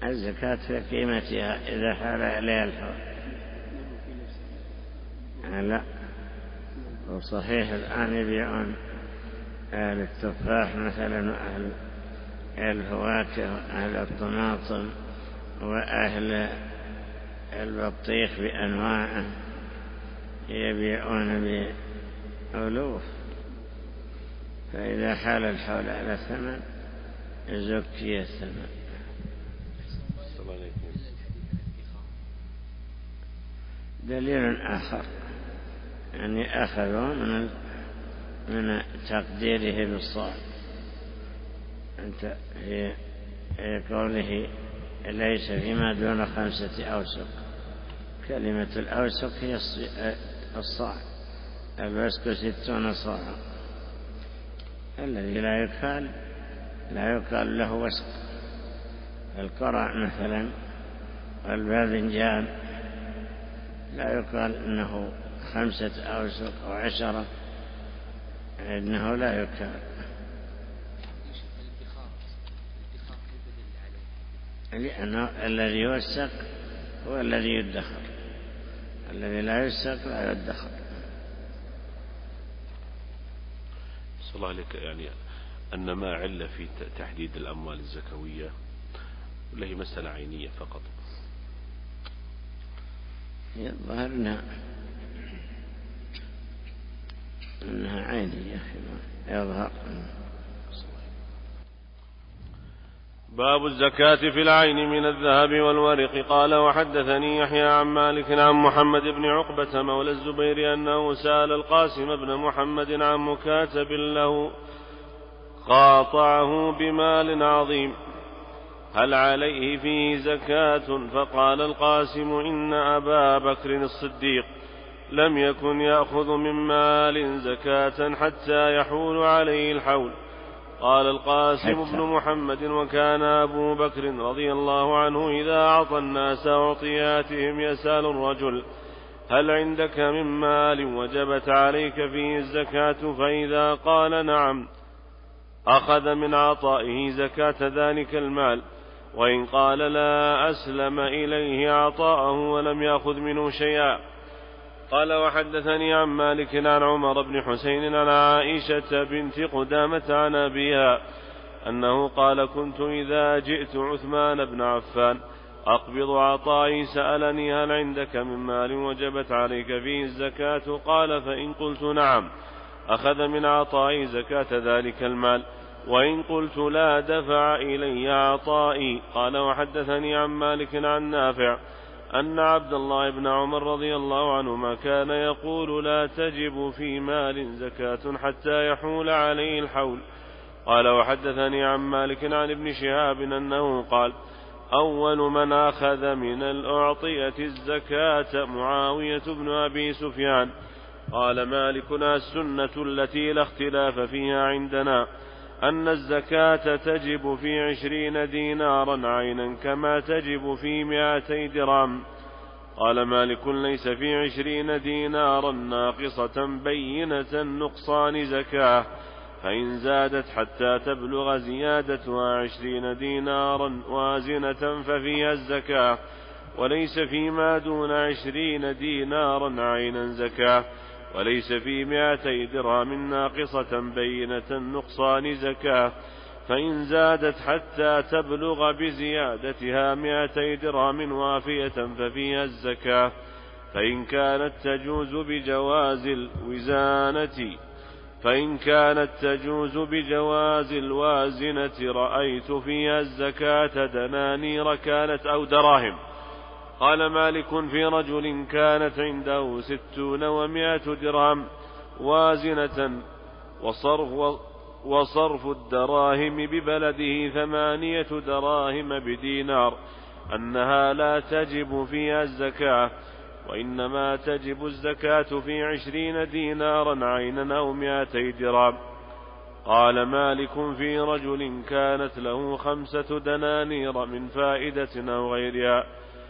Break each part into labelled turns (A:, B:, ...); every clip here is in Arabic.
A: الزكاة في قيمتها إذا حال إليها الحول. لا، وصحيح الآن يبيعون أهل التفاح مثلا وأهل الفواكه وأهل الطماطم وأهل البطيخ بأنواعه يبيعون بألوف، فإذا حال الحول على ثمن زكي الثمن. دليل آخر يعني أخذوا من تقديره بالصاع في قوله ليس فيما دون 5 أوسق. كلمة الأوسق هي الصاع، الوسق 60 صاعا. الذي لا يقال له وسق. القرع مثلا والباذنجان لا يقال إنه 5 أوسق أو 10، إنه لا يقال، لأنه الذي يوسق هو الذي يدخر، الذي لا يوسق لا يدخر.
B: صلى الله عليك، يعني أن ما علة في تحديد الأموال الزكوية ولا هي مسألة عينية فقط؟
A: يظهر أنها عينية يظهر.
B: باب الزكاة في العين من الذهب والورق. قال وحدثني يحيى عن مالك عن محمد بن عقبة مولى الزبير أنه سأل القاسم بن محمد عن مكاتب له قاطعه بمال عظيم هل عليه فيه زكاة؟ فقال القاسم إن أبا بكر الصديق لم يكن يأخذ من مال زكاة حتى يحول عليه الحول. قال القاسم بن محمد وكان أبو بكر رضي الله عنه إذا أعطى الناس أعطياتهم يسأل الرجل هل عندك من مال وجبت عليك فيه الزكاة؟ فإذا قال نعم أخذ من عطائه زكاة ذلك المال، وإن قال لا أسلم إليه عطاءه ولم يأخذ منه شيئا. قال وحدثني عن مالك عن عمر بن حسين عن عائشة بنت قدامة عن أبيها أنه قال كنت إذا جئت عثمان بن عفان أقبض عطائي سألني هل عندك من مال وجبت عليك فيه الزكاة؟ قال فإن قلت نعم أخذ من عطائي زكاة ذلك المال، وإن قلت لا دفع إلي عطائي. قال وحدثني عن مالك عن نافع أن عبد الله بن عمر رضي الله عنهما كان يقول لا تجب في مال زكاة حتى يحول عليه الحول. قال وحدثني عن مالك عن ابن شهاب أنه قال أول من أخذ من الأعطية الزكاة معاوية بن أبي سفيان. قال مالكنا السنة التي لا اختلاف فيها عندنا أن الزكاة تجب في 20 دينارا عينا كما تجب في 200 درهم. قال مالك ليس في 20 دينارا ناقصة بينة نقصان زكاة، فإن زادت حتى تبلغ زيادتها 20 دينارا وازنة ففيها الزكاة، وليس فيما دون 20 دينارا عينا زكاة، وليس في 200 درهم ناقصة بينة نقصان زكاة، فإن زادت حتى تبلغ بزيادتها 200 درهم وافية ففيها الزكاة، فإن كانت تجوز بجواز الوازنة رأيت فيها الزكاة دنانير كانت أو دراهم. قال مالك في رجل كانت عنده 60 و100 درهم وازنة وصرف الدراهم ببلده 8 دراهم بدينار أنها لا تجب فيها الزكاة، وإنما تجب الزكاة في 20 دينارا عينا أو 200 درهم. قال مالك في رجل كانت له 5 دنانير من فائدة أو غيرها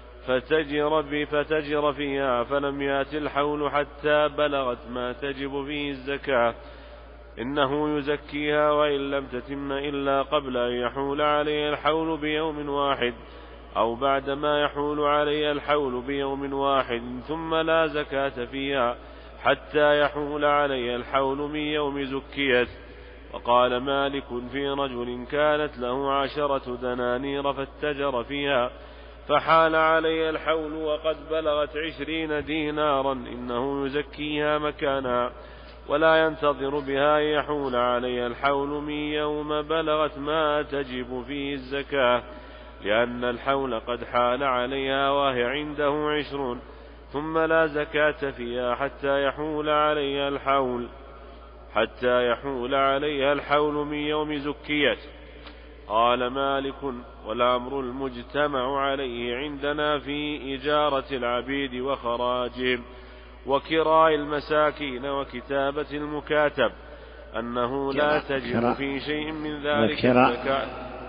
B: فتجر فيها فلم يأت الحول حتى بلغت ما تجب فيه الزكاة، إنه يزكيها وإن لم تتم إلا قبل أن يحول عليه الحول بيوم واحد، أو بعدما يحول عليها الحول بيوم واحد ثم لا زكاة فيها حتى يحول عليها الحول من يوم زكيت. وقال مالك في رجل كانت له 10 دنانير فاتجر فيها فحال عليها الحول وقد بلغت 20 دينارا إنه يزكيها مكانها ولا ينتظر بها يحول عليها الحول من يوم بلغت ما تجب فيه الزكاة، لأن الحول قد حال عليها وهي عنده 20 ثم لا زكاة فيها حتى يحول عليها الحول من يوم زكيت. قال مالك والأمر المجتمع عليه عندنا في إجارة العبيد وخراجهم وكراء المساكين وكتابة المكاتب أنه لا تجب في شيء من ذلك الزكاة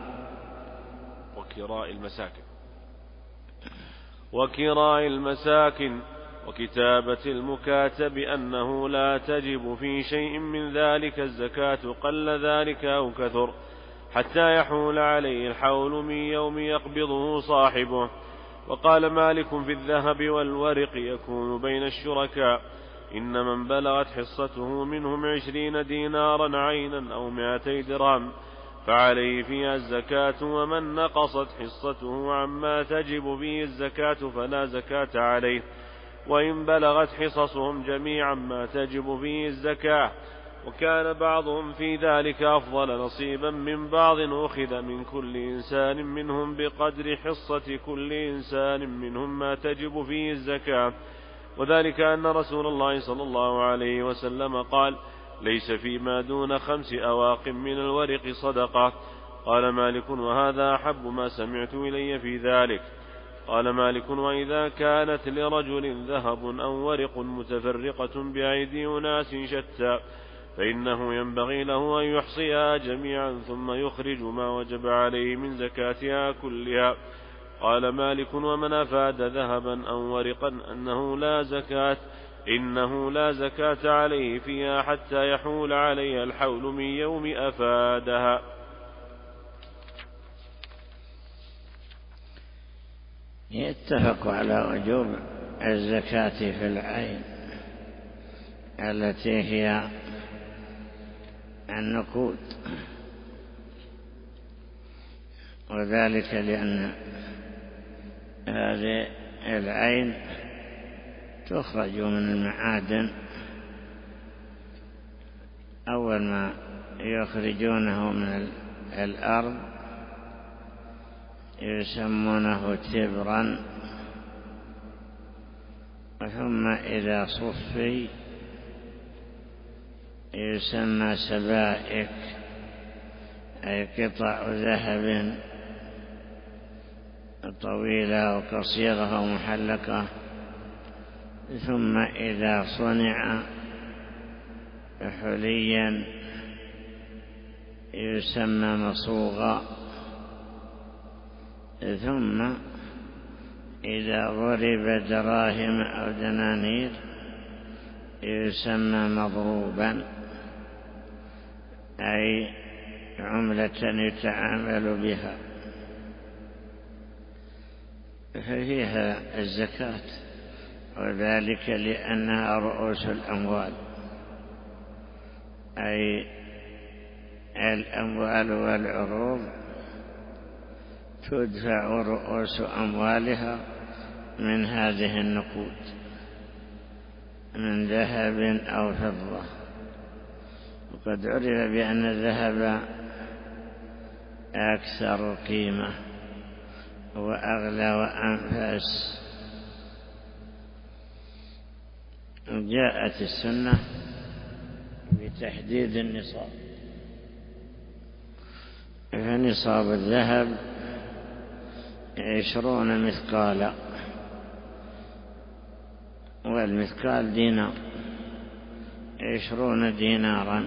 B: وكراء المساكن وكتابة المكاتب أنه لا تجب في شيء من ذلك الزكاة قل ذلك أو كثر حتى يحول عليه الحول من يوم يقبضه صاحبه. وقال مالك في الذهب والورق يكون بين الشركاء إن من بلغت حصته منهم 20 دينارا عينا أو 200 درهم فعليه فيها الزكاة، ومن نقصت حصته عما تجب فيه الزكاة فلا زكاة عليه، وإن بلغت حصصهم جميعا ما تجب فيه الزكاة. وكان بعضهم في ذلك أفضل نصيبا من بعض أخذ من كل إنسان منهم بقدر حصة كل إنسان منهم ما تجب فيه الزكاة، وذلك أن رسول الله صلى الله عليه وسلم قال ليس فيما دون 5 أواق من الورق صدقة. قال مالك وهذا أحب ما سمعت إلي في ذلك. قال مالك وإذا كانت لرجل ذهب أو ورق متفرقة بأيدي أناس شتى فإنه ينبغي له أن يحصيها جميعا ثم يخرج ما وجب عليه من زكاتها كلها. قال مالك ومن أفاد ذهبا أو ورقا إنه لا زكاة عليه فيها حتى يحول عليها الحول من يوم أفادها.
A: يتفق على وجوب الزكاة في العين التي هي النقود، وذلك لأن هذه العين تخرج من المعادن، أول ما يخرجونه من الأرض يسمونه تبرا، ثم إذا صفي يسمى سبائك، أي قطع ذهب طويلة وقصيرة ومحلقة. ثم إذا صنع حليا يسمى مصوغا. ثم إذا ضرب دراهم أو دنانير يسمى مضروبا، أي عملة يتعامل بها، ففيها الزكاة، وذلك لأنها رؤوس الأموال، أي الأموال والعروض تدفع رؤوس أموالها من هذه النقود من ذهب أو فضة. وقد عرف بأن الذهب أكثر قيمة وأغلى وأنفس. جاءت السنة بتحديد النصاب، فنصاب الذهب 20 مثقالا، والمثقال دينار، 20 دينارا،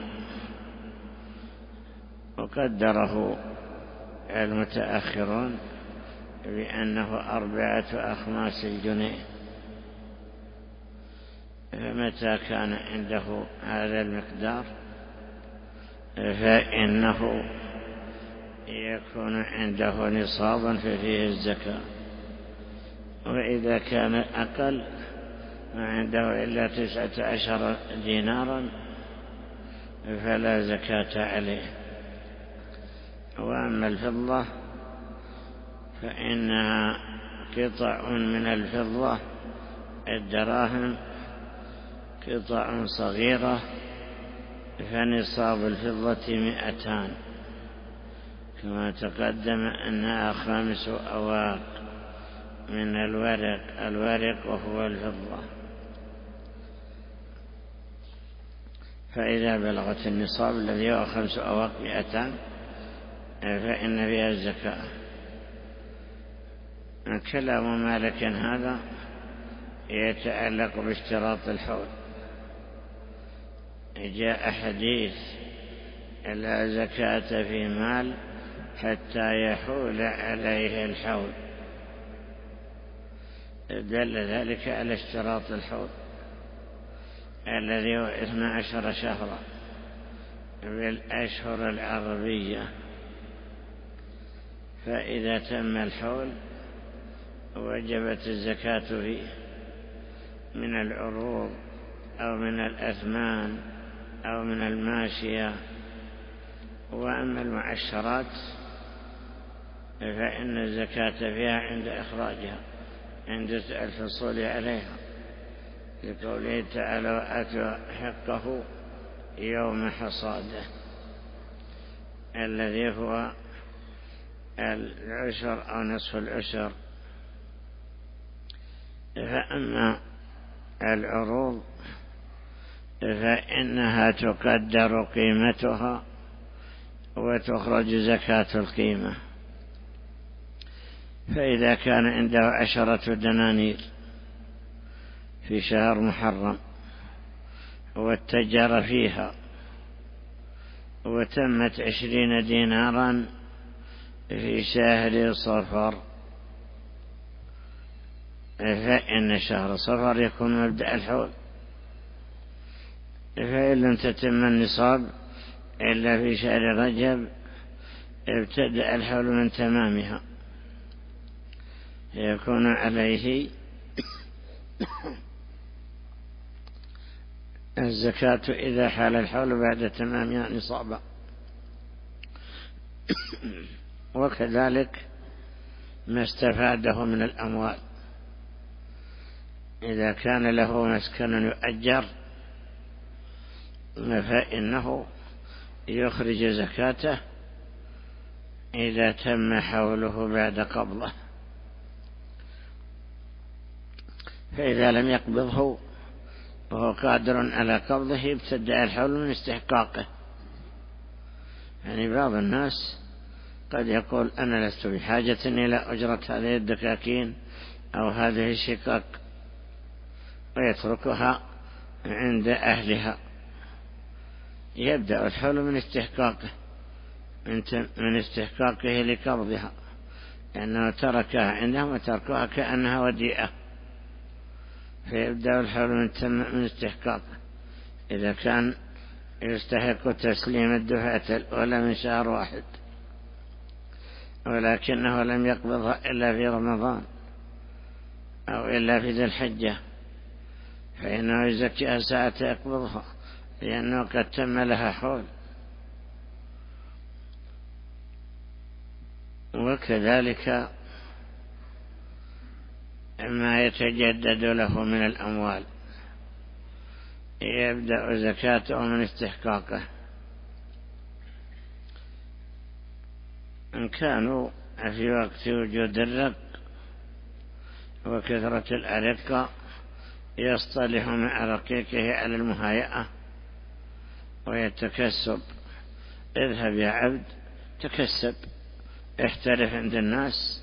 A: وقدره المتأخرون بأنه 4 أخماس الجنيه. فمتى كان عنده هذا المقدار فإنه يكون عنده نصابا ففيه الزكاة. وإذا كان أقل ما عنده إلا 19 دينارا فلا زكاة عليه. وأما الفضة فإنها قطع من الفضة، الدراهم قطع صغيرة، فنصاب الفضة 200 كما تقدم أنها 5 أواق من الورق وهو الفضة. فإذا بلغت النصاب الذي هو 5 أواق 200 فإن فيها الزكاة. كلام مالك هذا يتعلق باشتراط الحول. جاء حديث لا زكاة في مال حتى يحول عليه الحول، دل ذلك على اشتراط الحول الذي هو 12 شهرا بالأشهر العربية. فإذا تم الحول وجبت الزكاة فيه من العروض أو من الأثمان أو من الماشية. وأما المعشرات فإن الزكاة فيها عند إخراجها، عند الحصول عليها، لقوله تعالى وآتوا حقه يوم حصاده الذي هو العشر أو نصف العشر. فأما العروض فإنها تقدر قيمتها وتخرج زكاة القيمة. فإذا كان عنده 10 دنانير في شهر محرم واتجر فيها وتمت 20 دينارا في شهر صفر، فإن شهر صفر يكون مبدأ الحول. فإن لم تتم النصاب إلا في شهر رجب ابتدأ الحول من تمامها، يكون عليه الزكاة إذا حال الحول بعد تمامها نصابا. وكذلك ما استفاده من الأموال، إذا كان له مسكن يؤجر فإنه يخرج زكاته إذا تم حوله بعد قبضه. فإذا لم يقبضه وهو قادر على قبضه يبتدأ الحول من استحقاقه. يعني بعض الناس قد يقول أنا لست بحاجة إلى أجرة هذه الدكاكين أو هذه الشقق ويتركها عند أهلها، يبدأ الحول من استحقاقه، من استحقاقه لقبضها، لأنه تركها عندهم وتركها كأنها وديئة، فيبدأ الحول من استحقاقه. إذا كان يستحق تسليم الدفعة الأولى من شهر واحد ولكنه لم يقبضها إلا في رمضان أو إلا في ذي الحجة، فإنه يزكيها ساعة يقبضها، لأنه قد تم لها حول. وكذلك ما يتجدد له من الأموال يبدأ زكاته من استحقاقه. إن كانوا في وقت وجود الرق وكثرة الأرقة يصطلح مع رقيقه على المهايئة ويتكسب، اذهب يا عبد تكسب، احترف عند الناس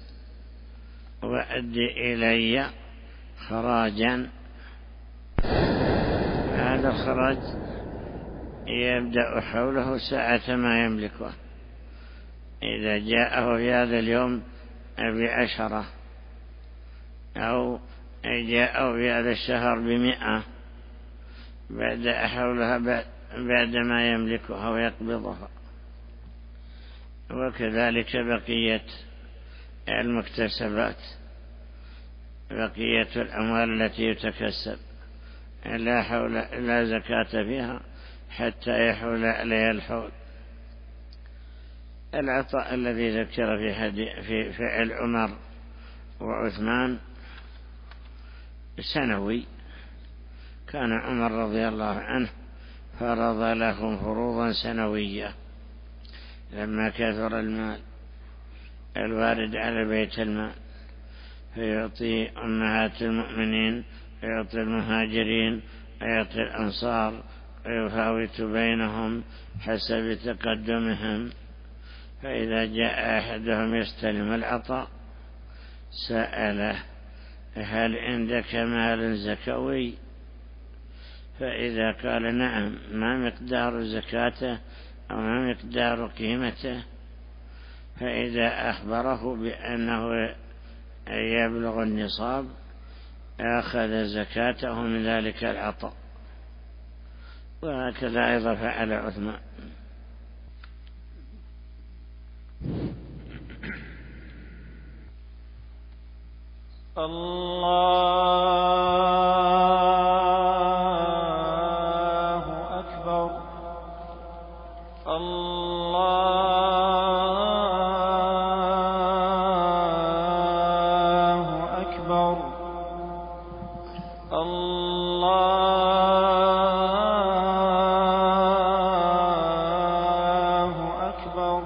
A: وأدي إلي خراجا. هذا الخراج يبدأ حوله ساعة ما يملكه. إذا جاءه في هذا اليوم ب10 أو جاءه في هذا الشهر ب100 بدأ حولها بعد ما يملكها ويقبضها. وكذلك بقية المكتسبات، بقية الأموال التي يتكسب لا زكاة فيها حتى يحول عليها الحول. العطاء الذي ذكر في فعل عمر وعثمان سنوي، كان عمر رضي الله عنه فرض لهم فروضا سنوية لما كثر المال الوارد على بيت المال، فيعطي أمهات المؤمنين، يعطي المهاجرين، يعطي الأنصار، ويفاوت بينهم حسب تقدمهم. فإذا جاء أحدهم يستلم العطاء سأله: هل عندك مال زكوي؟ فإذا قال نعم، ما مقدار زكاته أو ما مقدار قيمته؟ فإذا أخبره بأنه يبلغ النصاب أخذ زكاته من ذلك العطاء. وهكذا أيضا فعل عثمان.
C: الله أكبر. الله أكبر. الله أكبر.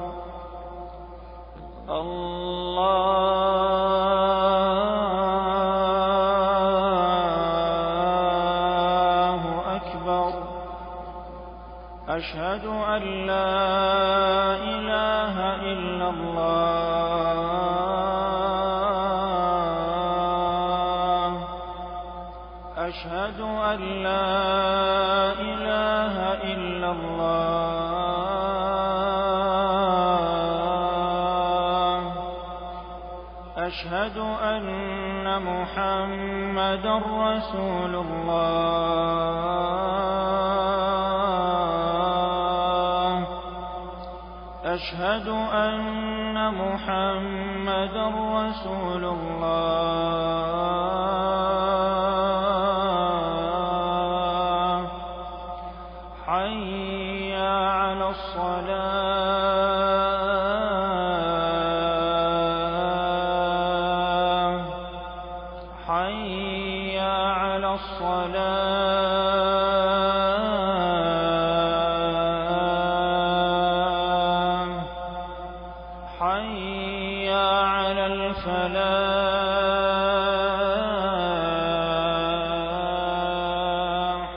C: أشهد أن لا إله إلا الله. أشهد أن لا إله إلا الله. أشهد أن محمدا رسول الله. أشهد أن محمدا رسول الله. حي على الصلاة. حي على الصلاة. حي على الفلاح.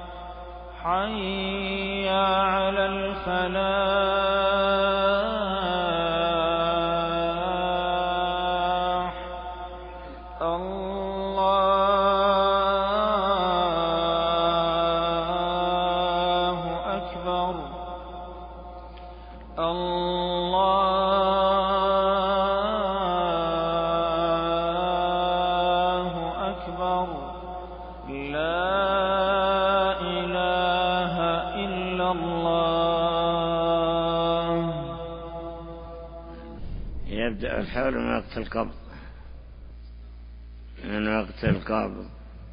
C: حي على الفلاح. الله أكبر. الله أكبر. لا إله إلا الله.
A: يبدأ الحول من وقت القبض، من وقت القبض.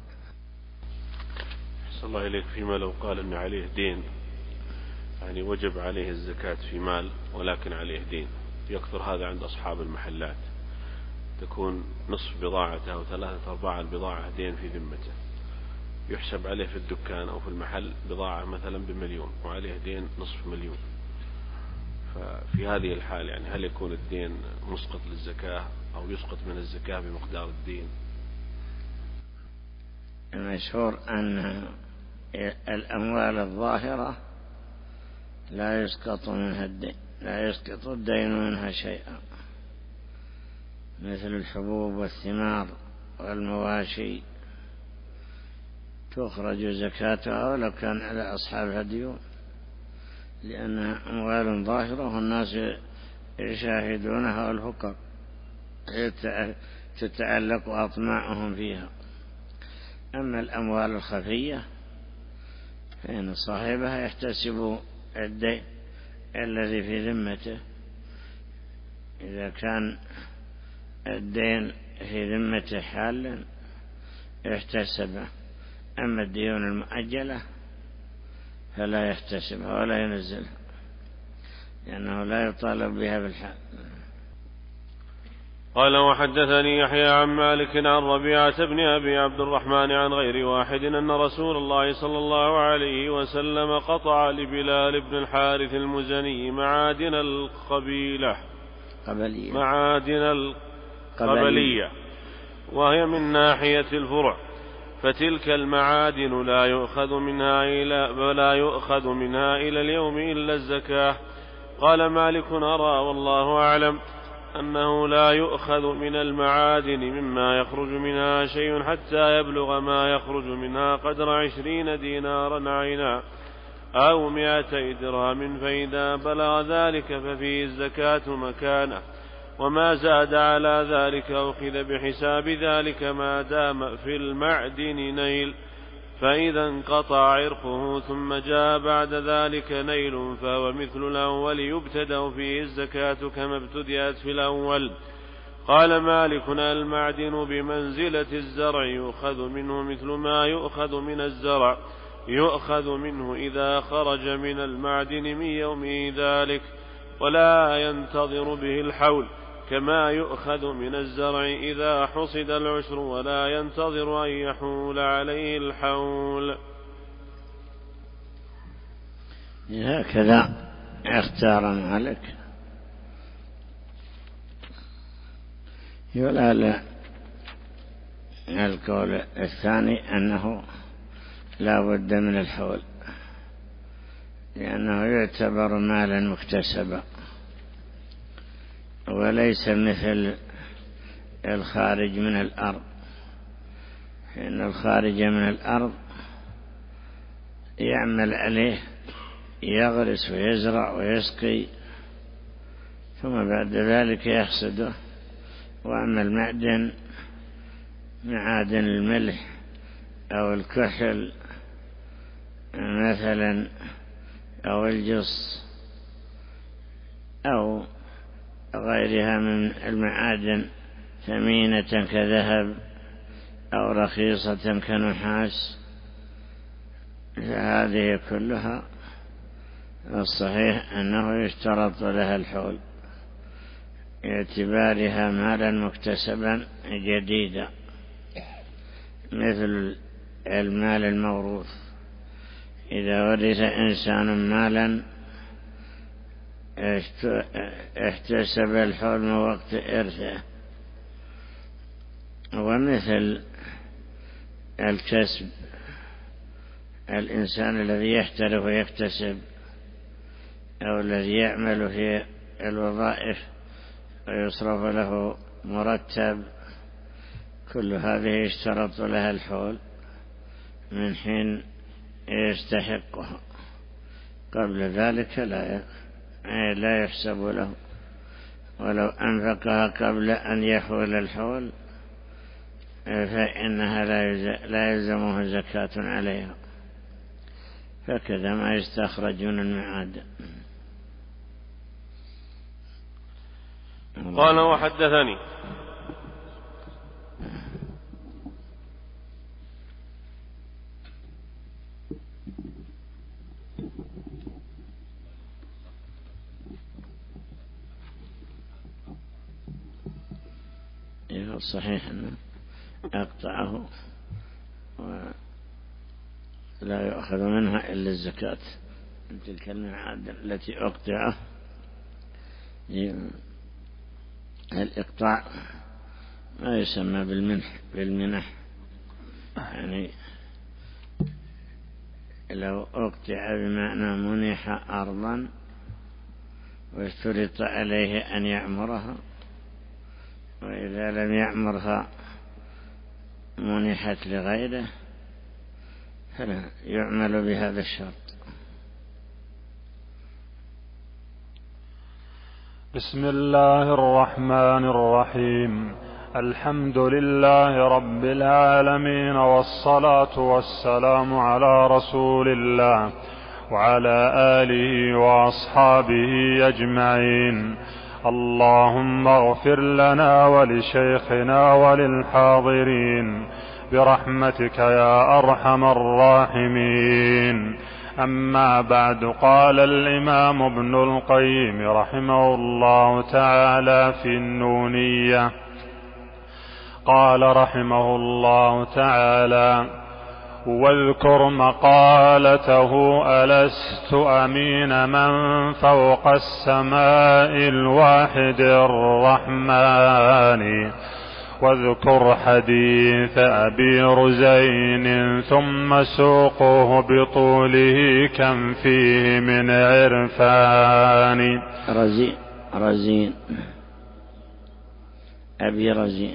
B: أحسن الله إليك. فيما لو قال أن عليه دين، يعني وجب عليه الزكاة في مال ولكن عليه دين، يكثر هذا عند أصحاب المحلات، تكون نصف بضاعته أو 3/4 البضاعة دين في ذمته، يحسب عليه في الدكان أو في المحل بضاعة مثلا ب1,000,000 وعليه دين نصف مليون. ففي هذه الحال يعني هل يكون الدين مسقط للزكاة أو يسقط من الزكاة بمقدار الدين؟
A: المشهور أن الأموال الظاهرة لا يسقط منها الدين، لا يسقط الدين منها شيئا، مثل الحبوب والثمار والمواشي تخرج زكاتها ولو كان على أصحابها ديون، لأنها أموال ظاهرة والناس يشاهدونها والفقراء تتعلق أطماعهم فيها. أما الأموال الخفية فإن صاحبها يحتسب الدين الذي في ذمته إذا كان الدين في ذمته حالا يحتسبه، أما الديون المؤجلة فلا يحتسبها ولا ينزلها، لأنه لا يطالب بها بالحال.
B: قال وحدثني يحيى عن مالك عن ربيعة بن أبي عبد الرحمن عن غير واحد أن رسول الله صلى الله عليه وسلم قطع لبلال بن الحارث المزني معادن القبلية وهي من ناحية الفرع، فتلك المعادن لا يؤخذ منها إلى اليوم إلا الزكاة. قال مالك أرى والله أعلم أنه لا يؤخذ من المعادن مما يخرج منها شيء حتى يبلغ ما يخرج منها قدر 20 دينارا عينا أو 200 درهم، فإذا بلغ ذلك ففيه الزكاة مكانه، وما زاد على ذلك أخذ بحساب ذلك ما دام في المعدن نيل، فإذا انقطع عرقه ثم جاء بعد ذلك نيل فهو مثل الأول يبتدأ فيه الزكاة كما ابتدأت في الأول. قال مالك المعدن بمنزلة الزرع يؤخذ منه مثل ما يؤخذ من الزرع، يؤخذ منه إذا خرج من المعدن من يومه ذلك، ولا ينتظر به الحول كما يؤخذ من الزرع إذا حصد العشر، ولا ينتظر أن يحول عليه الحول.
A: هكذا اختار مالك. يقول القول الثاني أنه لا بد من الحول، لأنه يعتبر مالا مكتسبا وليس مثل الخارج من الأرض، فإن الخارج من الأرض يعمل عليه، يغرس ويزرع ويسقي ثم بعد ذلك يحصده. وأما المعدن معادن الملح أو الكحل مثلا أو الجص أو غيرها من المعادن ثمينة كذهب أو رخيصة كنحاس، فهذه كلها الصحيح أنه يشترط لها الحول باعتبارها مالا مكتسبا جديدا، مثل المال الموروث. إذا ورث إنسان مالا احتسب الحول من وقت إرثه. ومثل الكسب، الإنسان الذي يحترف ويكتسب أو الذي يعمل في الوظائف ويصرف له مرتب، كل هذه يشترط لها الحول من حين يستحقها، قبل ذلك لا يحسب له، ولو أنفقها قبل أن يحول الحول فإنها لا يلزمه زكاة عليها، فكذا ما يستخرج من المعادن.
B: قال وحدثني
A: صحيح أنه أقطعه ولا يؤخذ منها إلا الزكاة من تلك المعادن التي أقطعه. الإقطاع ما يسمى بالمنح، يعني لو أقطع بمعنى منح أرضا واشترط عليه أن يعمرها، وإذا لم يعمرها منحت لغيره فلا يعمل بهذا الشرط.
C: بسم الله الرحمن الرحيم. الحمد لله رب العالمين، والصلاة والسلام على رسول الله وعلى آله وأصحابه أجمعين. اللهم اغفر لنا ولشيخنا وللحاضرين برحمتك يا أرحم الراحمين. أما بعد، قال الإمام ابن القيم رحمه الله تعالى في النونية، قال رحمه الله تعالى: واذكر مقالته ألست أمين من فوق السماء الواحد الرحمن. واذكر حديث أبي رزين ثم سوقه بطوله كم فيه من عرفان.
A: رزين أبي رزين.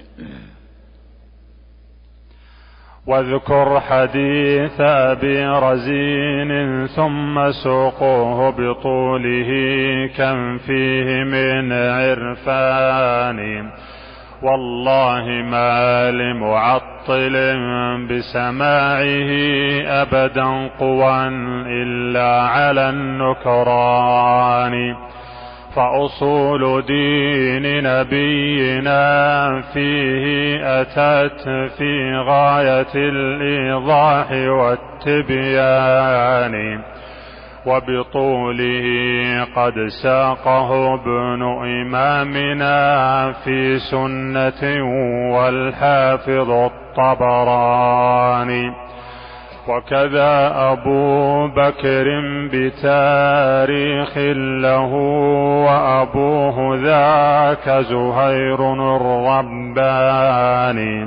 C: واذكر حديث أبي رزين ثم سوقه بطوله كم فيه من عرفان. والله ما لمعطل بسماعه أبدا قوى إلا على النكران. فأصول دين نبينا فيه أتت في غاية الإيضاح والتبيان. وبطوله قد ساقه ابن إمامنا في سنة والحافظ الطبراني. وكذا أبو بكر بتاريخ له وأبوه ذاك زهير الرباني.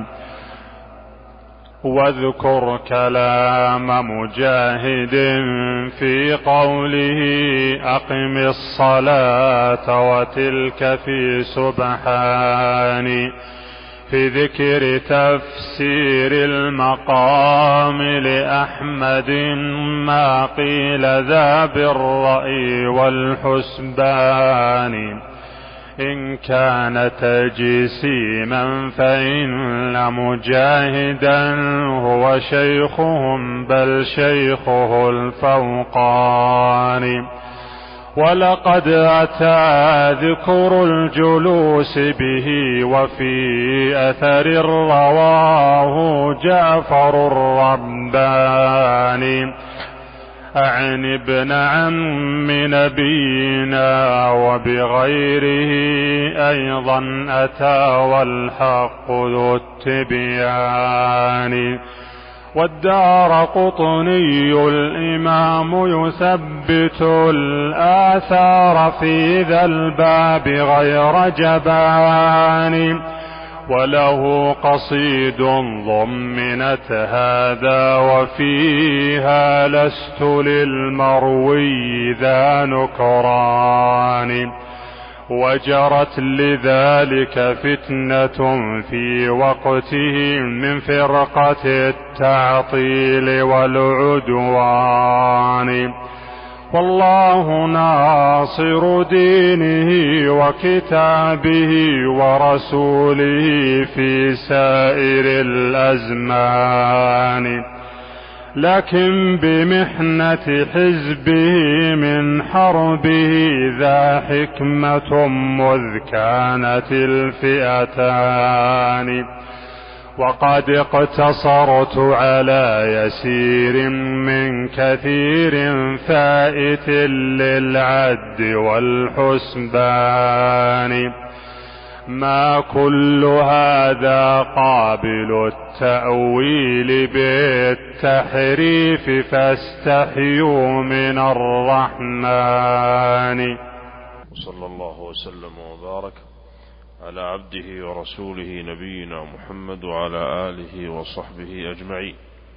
C: واذكر كلام مجاهد في قوله أقم الصلاة وتلك في سبحان، في ذكر تفسير المقام لأحمد ما قيل ذا بالرأي والحسبان. إن كان تجسيما فإن مجاهدا هو شيخهم بل شيخه الفوقان. ولقد أتى ذكر الجلوس به وفي أثر رواه جعفر الرباني عن ابن عم نبينا وبغيره أيضا أتى والحق ذو التبيان. والدارقطني الإمام يثبت الآثار في ذا الباب غير جبان. وله قصيد ضمنت هذا وفيها لست للمروي ذا نكران. وجرت لذلك فتنة في وقته من فرقة التعطيل والعدوان. والله ناصر دينه وكتابه ورسوله في سائر الأزمان. لكن بمحنة حزبه من حربه ذا حكمة مذ كانت الفئتان. وقد اقتصرت على يسير من كثير فائت للعد والحسبان. ما كل هذا قابل التأويل بالتحريف فاستحيوا من الرحمن.
B: صلى الله وسلم وبارك على عبده ورسوله نبينا محمد وعلى آله وصحبه أجمعين.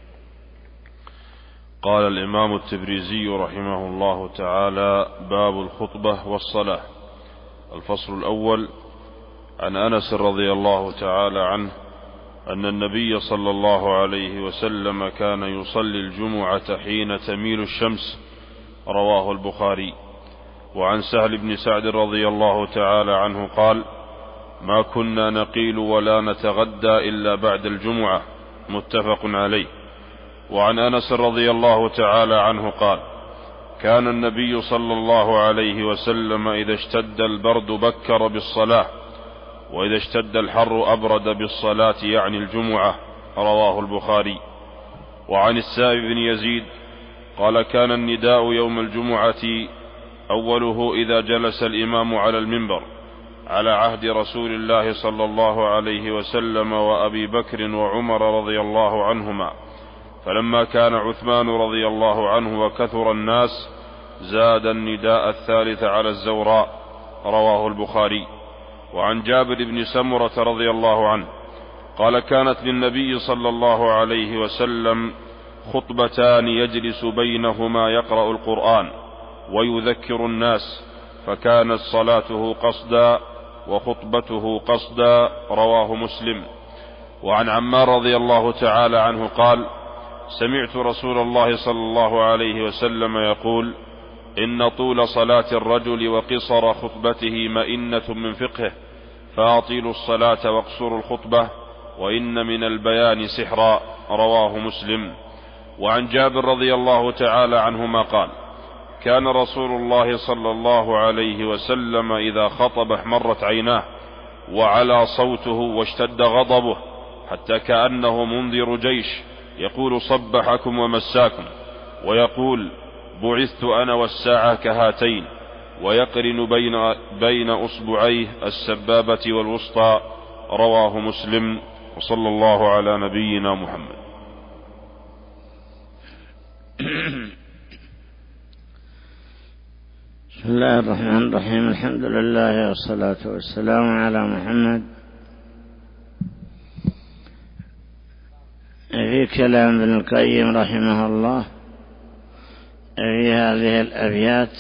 B: قال الإمام التبريزي رحمه الله تعالى: باب الخطبة والصلاة. الفصل الأول: عن أنس رضي الله تعالى عنه أن النبي صلى الله عليه وسلم كان يصلي الجمعة حين تميل الشمس، رواه البخاري. وعن سهل بن سعد رضي الله تعالى عنه قال: ما كنا نقيل ولا نتغدى إلا بعد الجمعة، متفق عليه. وعن أنس رضي الله تعالى عنه قال: كان النبي صلى الله عليه وسلم إذا اشتد البرد بكر بالصلاة، وإذا اشتد الحر أبرد بالصلاة يعني الجمعة. رواه البخاري. وعن السائب بن يزيد قال كان النداء يوم الجمعة أوله إذا جلس الإمام على المنبر على عهد رسول الله صلى الله عليه وسلم وأبي بكر وعمر رضي الله عنهما، فلما كان عثمان رضي الله عنه وكثر الناس زاد النداء الثالث على الزوراء. رواه البخاري. وعن جابر بن سمرة رضي الله عنه قال كانت للنبي صلى الله عليه وسلم خطبتان يجلس بينهما يقرأ القرآن ويذكر الناس، فكانت صلاته قصدا وخطبته قصدا. رواه مسلم. وعن عمار رضي الله تعالى عنه قال سمعت رسول الله صلى الله عليه وسلم يقول إن طول صلاة الرجل وقصر خطبته مئنة من فقهه، فأطيلوا الصلاة واقصروا الخطبة وإن من البيان سحرا. رواه مسلم. وعن جابر رضي الله تعالى عنهما قال كان رسول الله صلى الله عليه وسلم إذا خطب احمرت عيناه وعلى صوته واشتد غضبه حتى كأنه منذر جيش يقول صبحكم ومساكم، ويقول بعثت أنا والساعة كهاتين، ويقرن بين أصبعيه السبابة والوسطى. رواه مسلم. وصلى الله على نبينا محمد.
A: بسم الله الرحمن الرحيم. الحمد لله والصلاة والسلام على محمد. في كلام ابن القيم رحمه الله في هذه الأبيات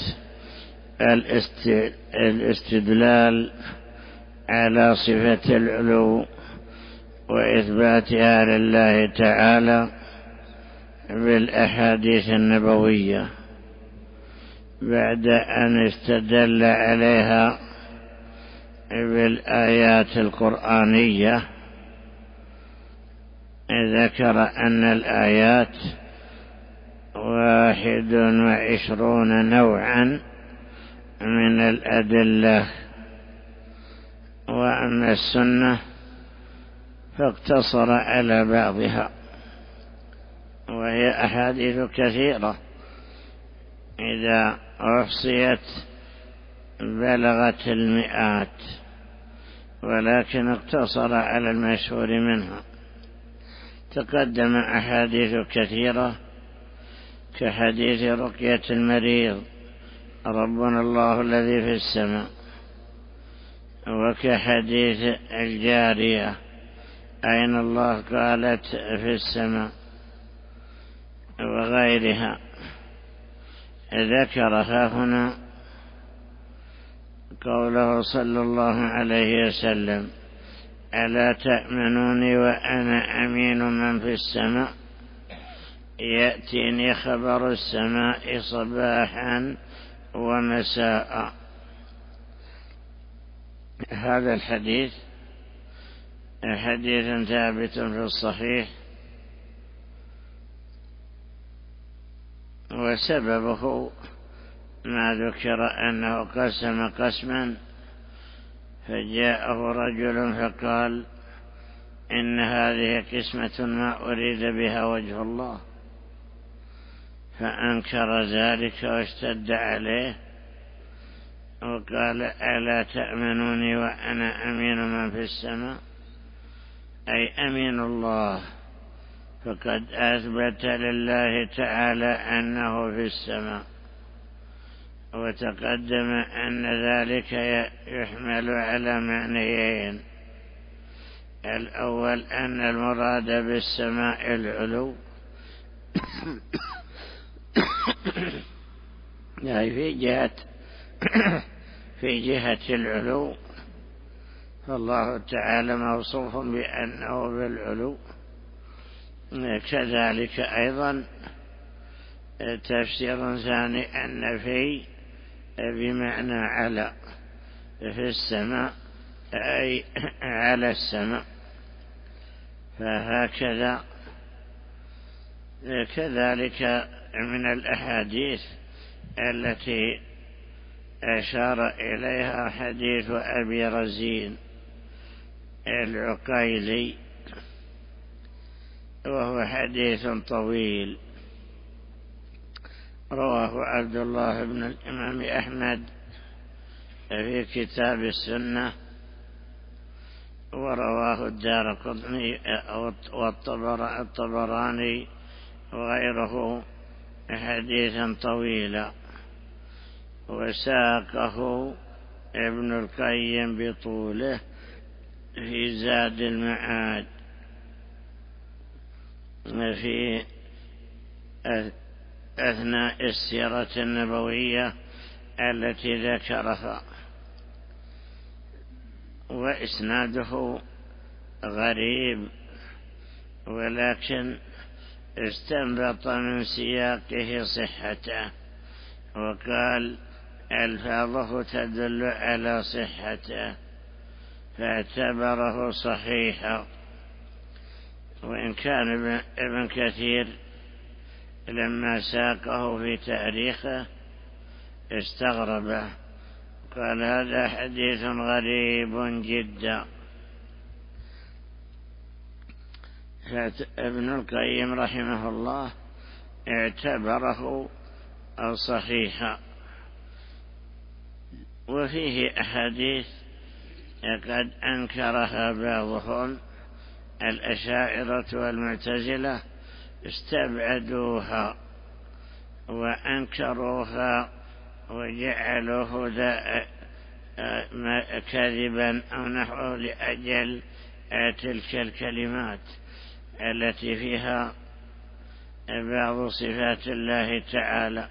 A: الاستدلال على صفة العلو وإثباتها لله تعالى بالأحاديث النبوية بعد أن استدل عليها بالآيات القرآنية. ذكر أن الآيات 21 نوعا من الأدلة، وأما السنة فاقتصر على بعضها، وهي أحاديث كثيرة إذا أحصيت بلغت المئات، ولكن اقتصر على المشهور منها. تقدم أحاديث كثيرة كحديث رقية المريض ربنا الله الذي في السماء، وكحديث الجارية أين الله قالت في السماء، وغيرها. ذكرها هنا قوله صلى الله عليه وسلم ألا تأمنوني وأنا أمين من في السماء، يأتيني خبر السماء صباحا ومساء. هذا الحديث حديث ثابت في الصحيح، وسببه ما ذكر أنه قسم قسما فجاءه رجل فقال إن هذه قسمة ما أريد بها وجه الله، فأنكر ذلك واشتد عليه وقال ألا تأمنوني وأنا أمين من في السماء، أي أمين الله، فقد أثبت لله تعالى أنه في السماء. وتقدم أن ذلك يحمل على معنيين: الأول أن المراد بالسماء العلو يعني في جهة العلو، فالله تعالى موصوف بأنه بالعلو. كذلك أيضا تفسير ثاني أن في بمعنى على في السماء أي على السماء. فهكذا كذلك من الأحاديث التي أشار إليها حديث أبي رزين العقيلي، وهو حديث طويل رواه عبد الله بن الإمام أحمد في كتاب السنة، ورواه الدارقطني والطبراني وغيره حديثا طويلا، وساقه ابن القيم بطوله في زاد المعاد في أثناء السيرة النبوية التي ذكرها، وإسناده غريب، ولكن استنبط من سياقه صحته، وقال ألفاظه تدل على صحته فاعتبره صحيحا. وإن كان ابن كثير لما ساقه في تاريخه استغربه، قال هذا حديث غريب جدا. فابن القيم رحمه الله اعتبره صحيحا. وفيه أحاديث قد أنكرها بعضهم، الأشاعرة والمعتزلة استبعدوها وأنكروها وجعلوه كذبا أو نحوه لأجل تلك الكلمات التي فيها بعض صفات الله تعالى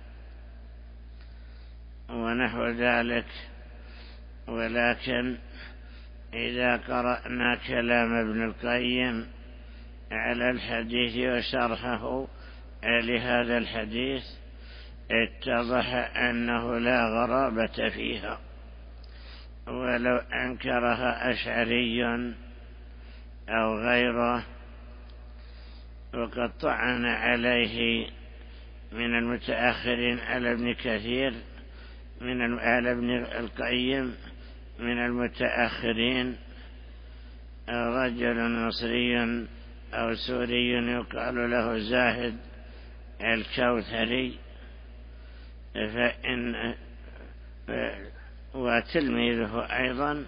A: ونحو ذلك. ولكن إذا قرأنا كلام ابن القيم على الحديث وشرحه لهذا الحديث اتضح أنه لا غرابة فيها، ولو أنكرها أشعري أو غيره وقد طعن عليه من المتأخرين على ابن كثير على ابن القيم من المتأخرين رجل مصري أو سوري يقال له زاهد الكوثري، وتلميذه أيضا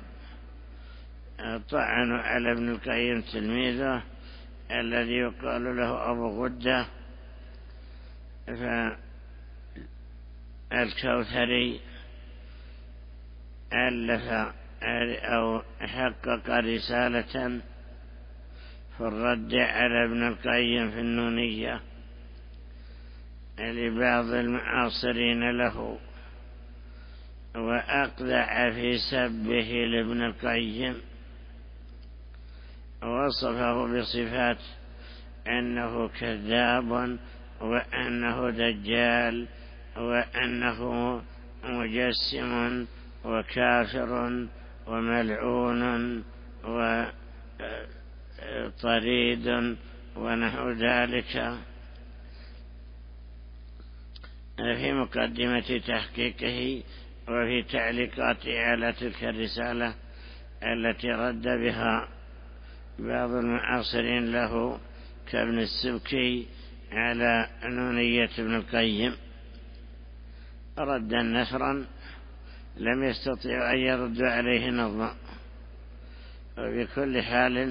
A: طعنوا على ابن القيم تلميذه الذي يقال له أبو غدة. فالكوثري ألف أو حقق رسالة في الرد على ابن القيم في النونية لبعض المعاصرين له، وأقلع في سبه لابن القيم، وصفه بصفات أنه كذاب وأنه دجال وأنه مجسم وكافر وملعون وطريد ونحو ذلك. في مقدمة تحقيقه وفي تعليقاته على تلك الرسالة التي رد بها بعض المعاصرين له كابن السبكي على نونية ابن القيم ردا نثرا لم يستطيع أن يرد عليه نظما. وبكل حال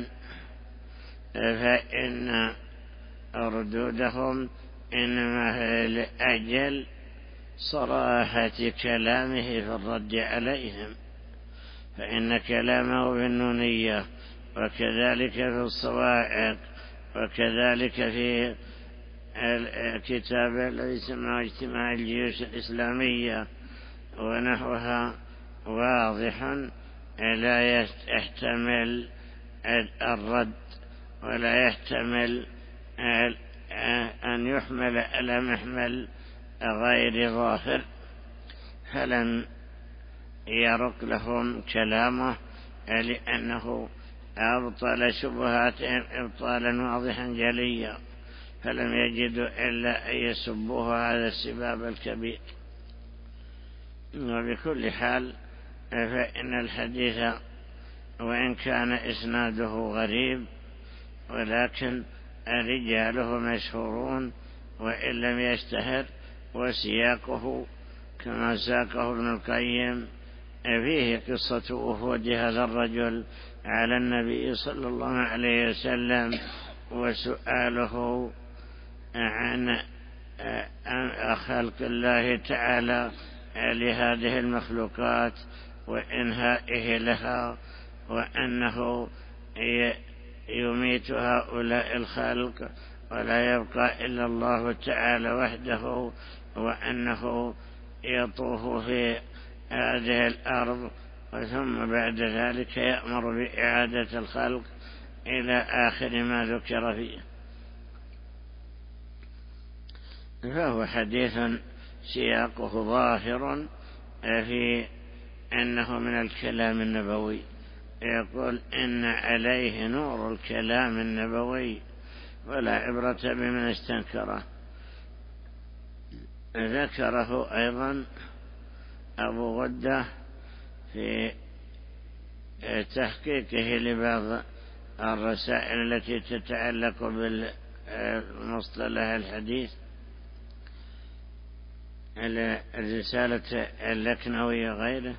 A: فإن ردودهم إنما هي لأجل صراحة كلامه في الرد عليهم، فإن كلامه بالنونية وكذلك في الصواعق وكذلك في الكتاب الذي يسمى اجتماع الجيوش الإسلامية ونحوها واضح لا يحتمل الرد ولا يحتمل أن يحمل على محمل غير ظاهر، فلم يرق لهم كلامه لأنه أبطل شبهاتهم إبطالا واضحا جليا، فلم يجدوا إلا أن يسبوه هذا السباب الكبير. وبكل حال فإن الحديث وإن كان إسناده غريب ولكن رجاله مشهورون وإن لم يشتهر، وسياقه كما ساقه ابن القيم فيه قصة وفود هذا الرجل على النبي صلى الله عليه وسلم وسؤاله عن خلق الله تعالى لهذه المخلوقات وإنهائه لها، وأنه يميت هؤلاء الخلق ولا يبقى إلا الله تعالى وحده، وأنه يطوف في هذه الأرض ثم بعد ذلك يأمر بإعادة الخلق إلى آخر ما ذكر فيه. فهو حديث سياقه ظاهر في أنه من الكلام النبوي، يقول إن عليه نور الكلام النبوي ولا عبرة بمن استنكره. ذكره أيضا أبو غدة في تحقيقه لبعض الرسائل التي تتعلق بالمصطلح الحديث، الرسالة اللكنوي وغيره.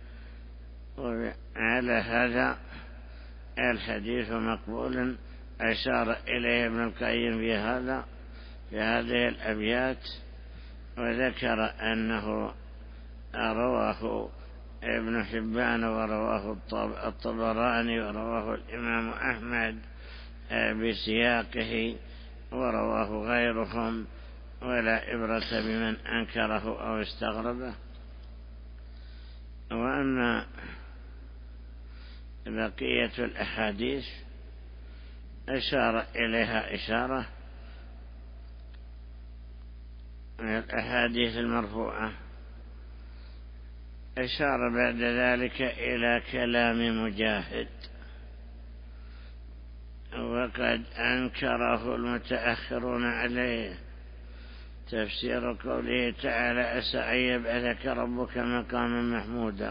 A: وعلى هذا الحديث مقبول، أشار إليه ابن القيم في هذه الأبيات، وذكر أنه رواه ابن حبان ورواه الطبراني ورواه الإمام أحمد بسياقه ورواه غيرهم، ولا عبرة بمن أنكره أو استغربه. وأما بقية الأحاديث أشار إليها إشارة من الأحاديث المرفوعة، أشار بعد ذلك إلى كلام مجاهد، وقد أنكره المتأخرون عليه، تفسير قوله تعالى عسى أن يبعثك ربك مقاما محمودا،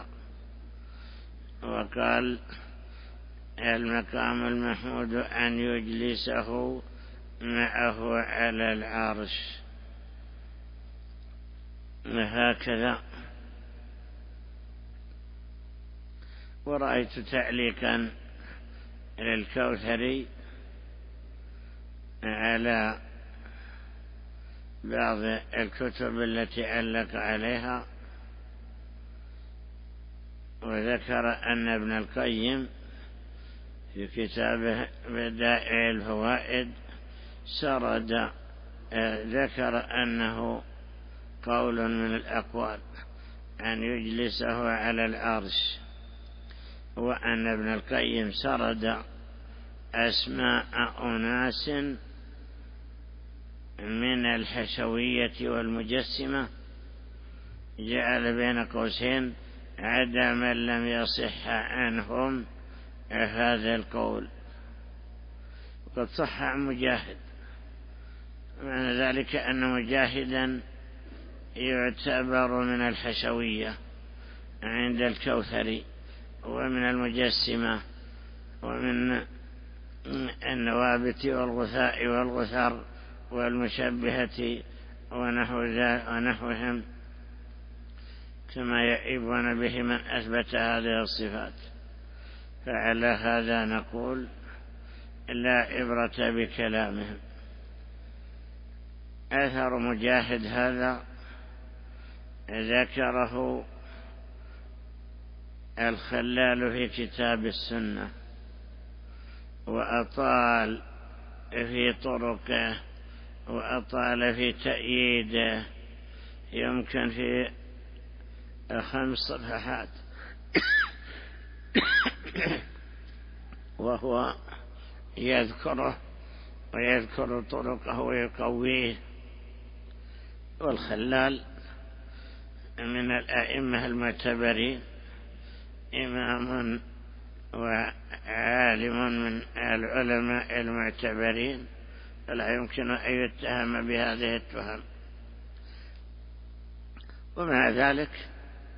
A: وقال المقام المحمود أن يجلسه معه على العرش، وهكذا. ورأيت تعليقا للكوثري على بعض الكتب التي علق عليها، وذكر أن ابن القيم في كتابه بدائع الفوائد سرد ذكر أنه قول من الأقوال أن يجلسه على العرش، وأن ابن القيم سرد أسماء أناس من الحشوية والمجسمة، جعل بين قوسين عدا من لم يصح عنهم هذا القول، وقد صح عن مجاهد. معنى ذلك أن مجاهدا يعتبر من الحشوية عند الكوثري، ومن المجسمة، ومن النوابت والغثاء والغثر والمشبهة ونحوهم، كما يعيبون به من أثبت هذه الصفات. فعلى هذا نقول لا عبرة بكلامهم. أثر مجاهد هذا ذكره الخلال في كتاب السنة، وأطال في طرقه وأطال في تأييده، يمكن في 5 صفحات وهو يذكره ويذكر طرقه ويقويه. والخلال من الأئمة المعتبرين، إمام وعالم من العلماء المعتبرين، فلا يمكن أن يتهم بهذه التهم. ومع ذلك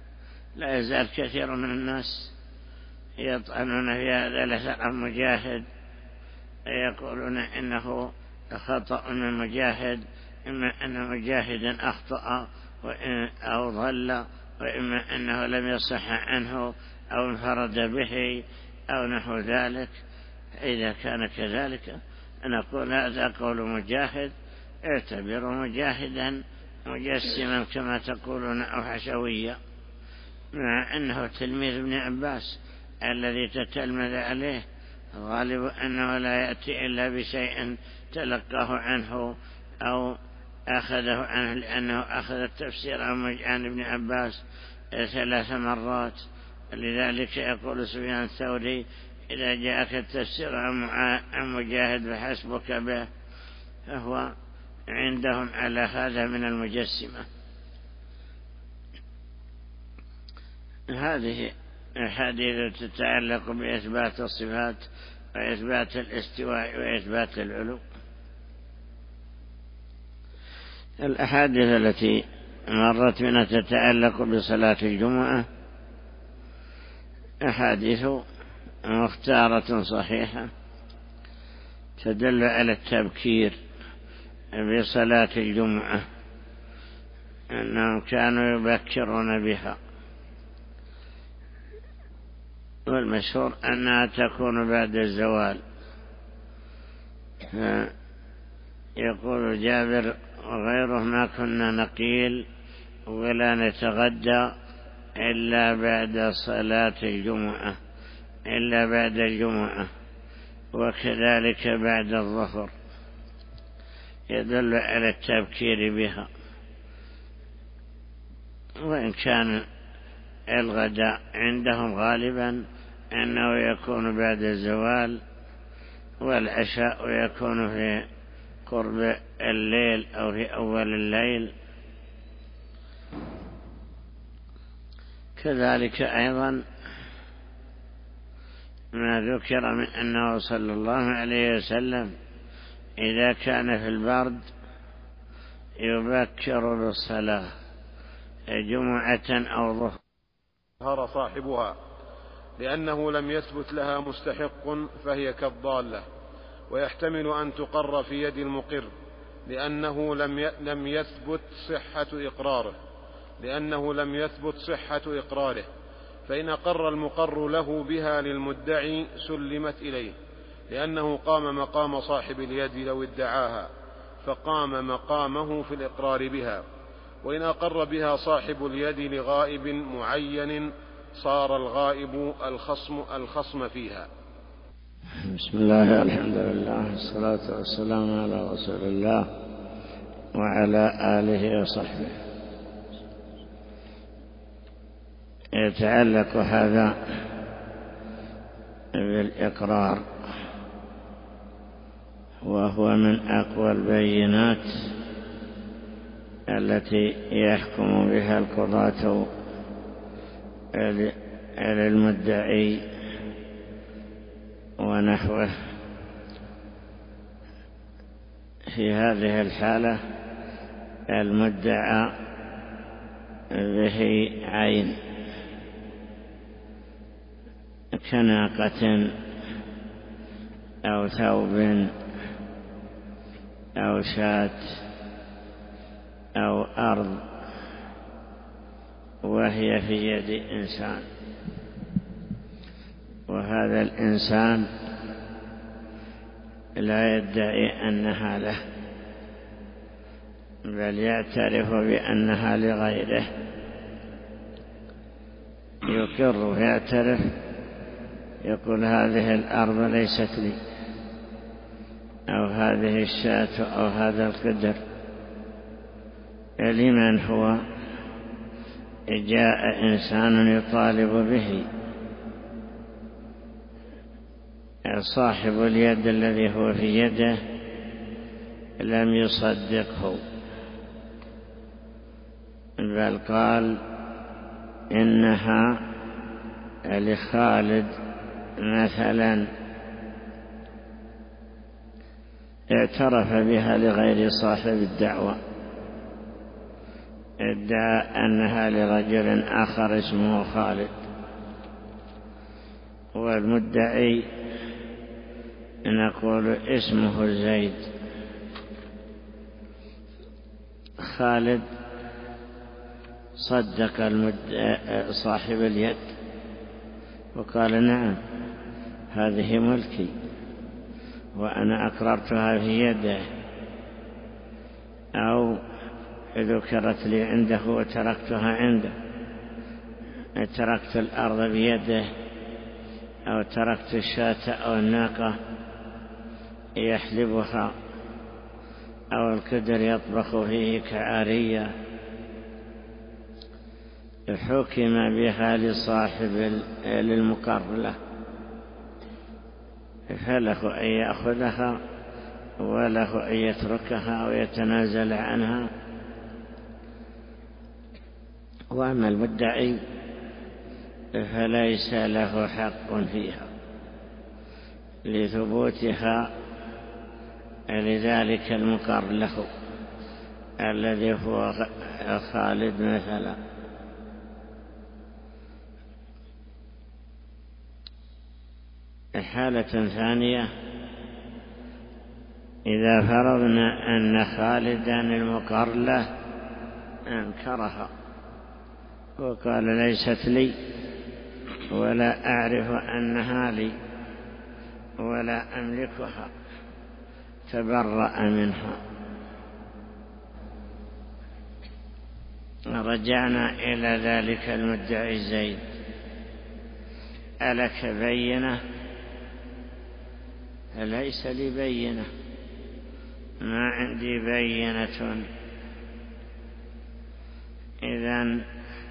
A: لا يزال كثير من الناس يطعنون في هذا الأثر المجاهد، يقولون إنه خطأ من مجاهد، إما أن مجاهدا أخطأ أو ضل، وإما أنه لم يصح عنه أو انفرد به أو نحو ذلك. إذا كان كذلك نقول هذا قول مجاهد، اعتبروا مجاهدا مجسما كما تقولون أو حشويا، مع أنه تلميذ ابن عباس الذي تتلمذ عليه، غالب أنه لا يأتي إلا بشيء تلقاه عنه أو أخذه عنه، لأنه أخذ التفسير عن ابن عباس 3 مرات. لذلك يقول سفيان الثوري: إذا جاءك التفسير عن مجاهد فحسبك به. فهو عندهم على هذا من المجسمة. هذه الحديث تتعلق بإثبات الصفات وإثبات الاستواء وإثبات العلو. الأحاديث التي مرت بنا تتعلق بصلاة الجمعة أحاديث مختارة صحيحة تدل على التبكير بصلاة الجمعة، أنهم كانوا يبكرون بها، والمشهور أنها تكون بعد الزوال. يقول جابر وغيره: ما كنا نقيل ولا نتغدى إلا بعد صلاة الجمعة، إلا بعد الجمعة، وكذلك بعد الظهر، يدل على التبكير بها. وإن كان الغداء عندهم غالبا أنه يكون بعد الزوال، والعشاء يكون في قرب الليل أو في أول الليل. كذلك أيضا ما ذكر من أنه صلى الله عليه وسلم إذا كان في البرد يبكر بالصلاة جمعة أو ظهر
D: صاحبها، لأنه لم يثبت لها مستحق فهي كالضالة، ويحتمل أن تقر في يد المقر لأنه لم يثبت صحة إقراره، فإن أقر المقر له بها للمدعي سلمت إليه، لأنه قام مقام صاحب اليد لو ادعاها، فقام مقامه في الإقرار بها. وإن أقر بها صاحب اليد لغائب معين صار الغائب الخصم فيها.
A: بسم الله، الحمد لله، الصلاة والسلام على رسول الله وعلى آله وصحبه. يتعلق هذا بالإقرار، وهو من أقوى البينات التي يحكم بها القضاة على المدعي ونحوه. في هذه الحالة المدعى به عين كناقة أو ثوب أو شاة أو أرض، وهي في يد إنسان، وهذا الإنسان لا يدعي أنها له، بل يعترف بأنها لغيره، يقر ويعترف، يقول هذه الأرض ليست لي، أو هذه الشاة أو هذا القدر لمن هو؟ جاء إنسان يطالب به، صاحب اليد الذي هو في يده لم يصدقه، بل قال إنها لخالد مثلا، اعترف بها لغير صاحب الدعوة، ادعى أنها لرجل آخر اسمه خالد، والمدعي نقول اسمه زيد. خالد صدق صاحب اليد وقال نعم هذه ملكي وأنا أقررتها في يده، أو ذكرت لي عنده وتركتها عنده، تركت الأرض بيده، أو تركت الشاة أو الناقة يحلبها، أو القدر يطبخ فيه كعارية، حكم بها لصاحب للمقر له، فله أن يأخذها وله أن يتركها أو يتنازل عنها. وأما المدعي فليس له حق فيها لثبوتها لذلك المقر له الذي هو خالد مثلا. حالة ثانية إذا فرضنا أن خالدا المقر له أنكرها وقال ليست لي ولا أعرف أنها لي ولا أملكها، تبرأ منها، رجعنا إلى ذلك المدعي زيد: ألك بينة؟ ليس لي بينة، ما عندي بينة. إذن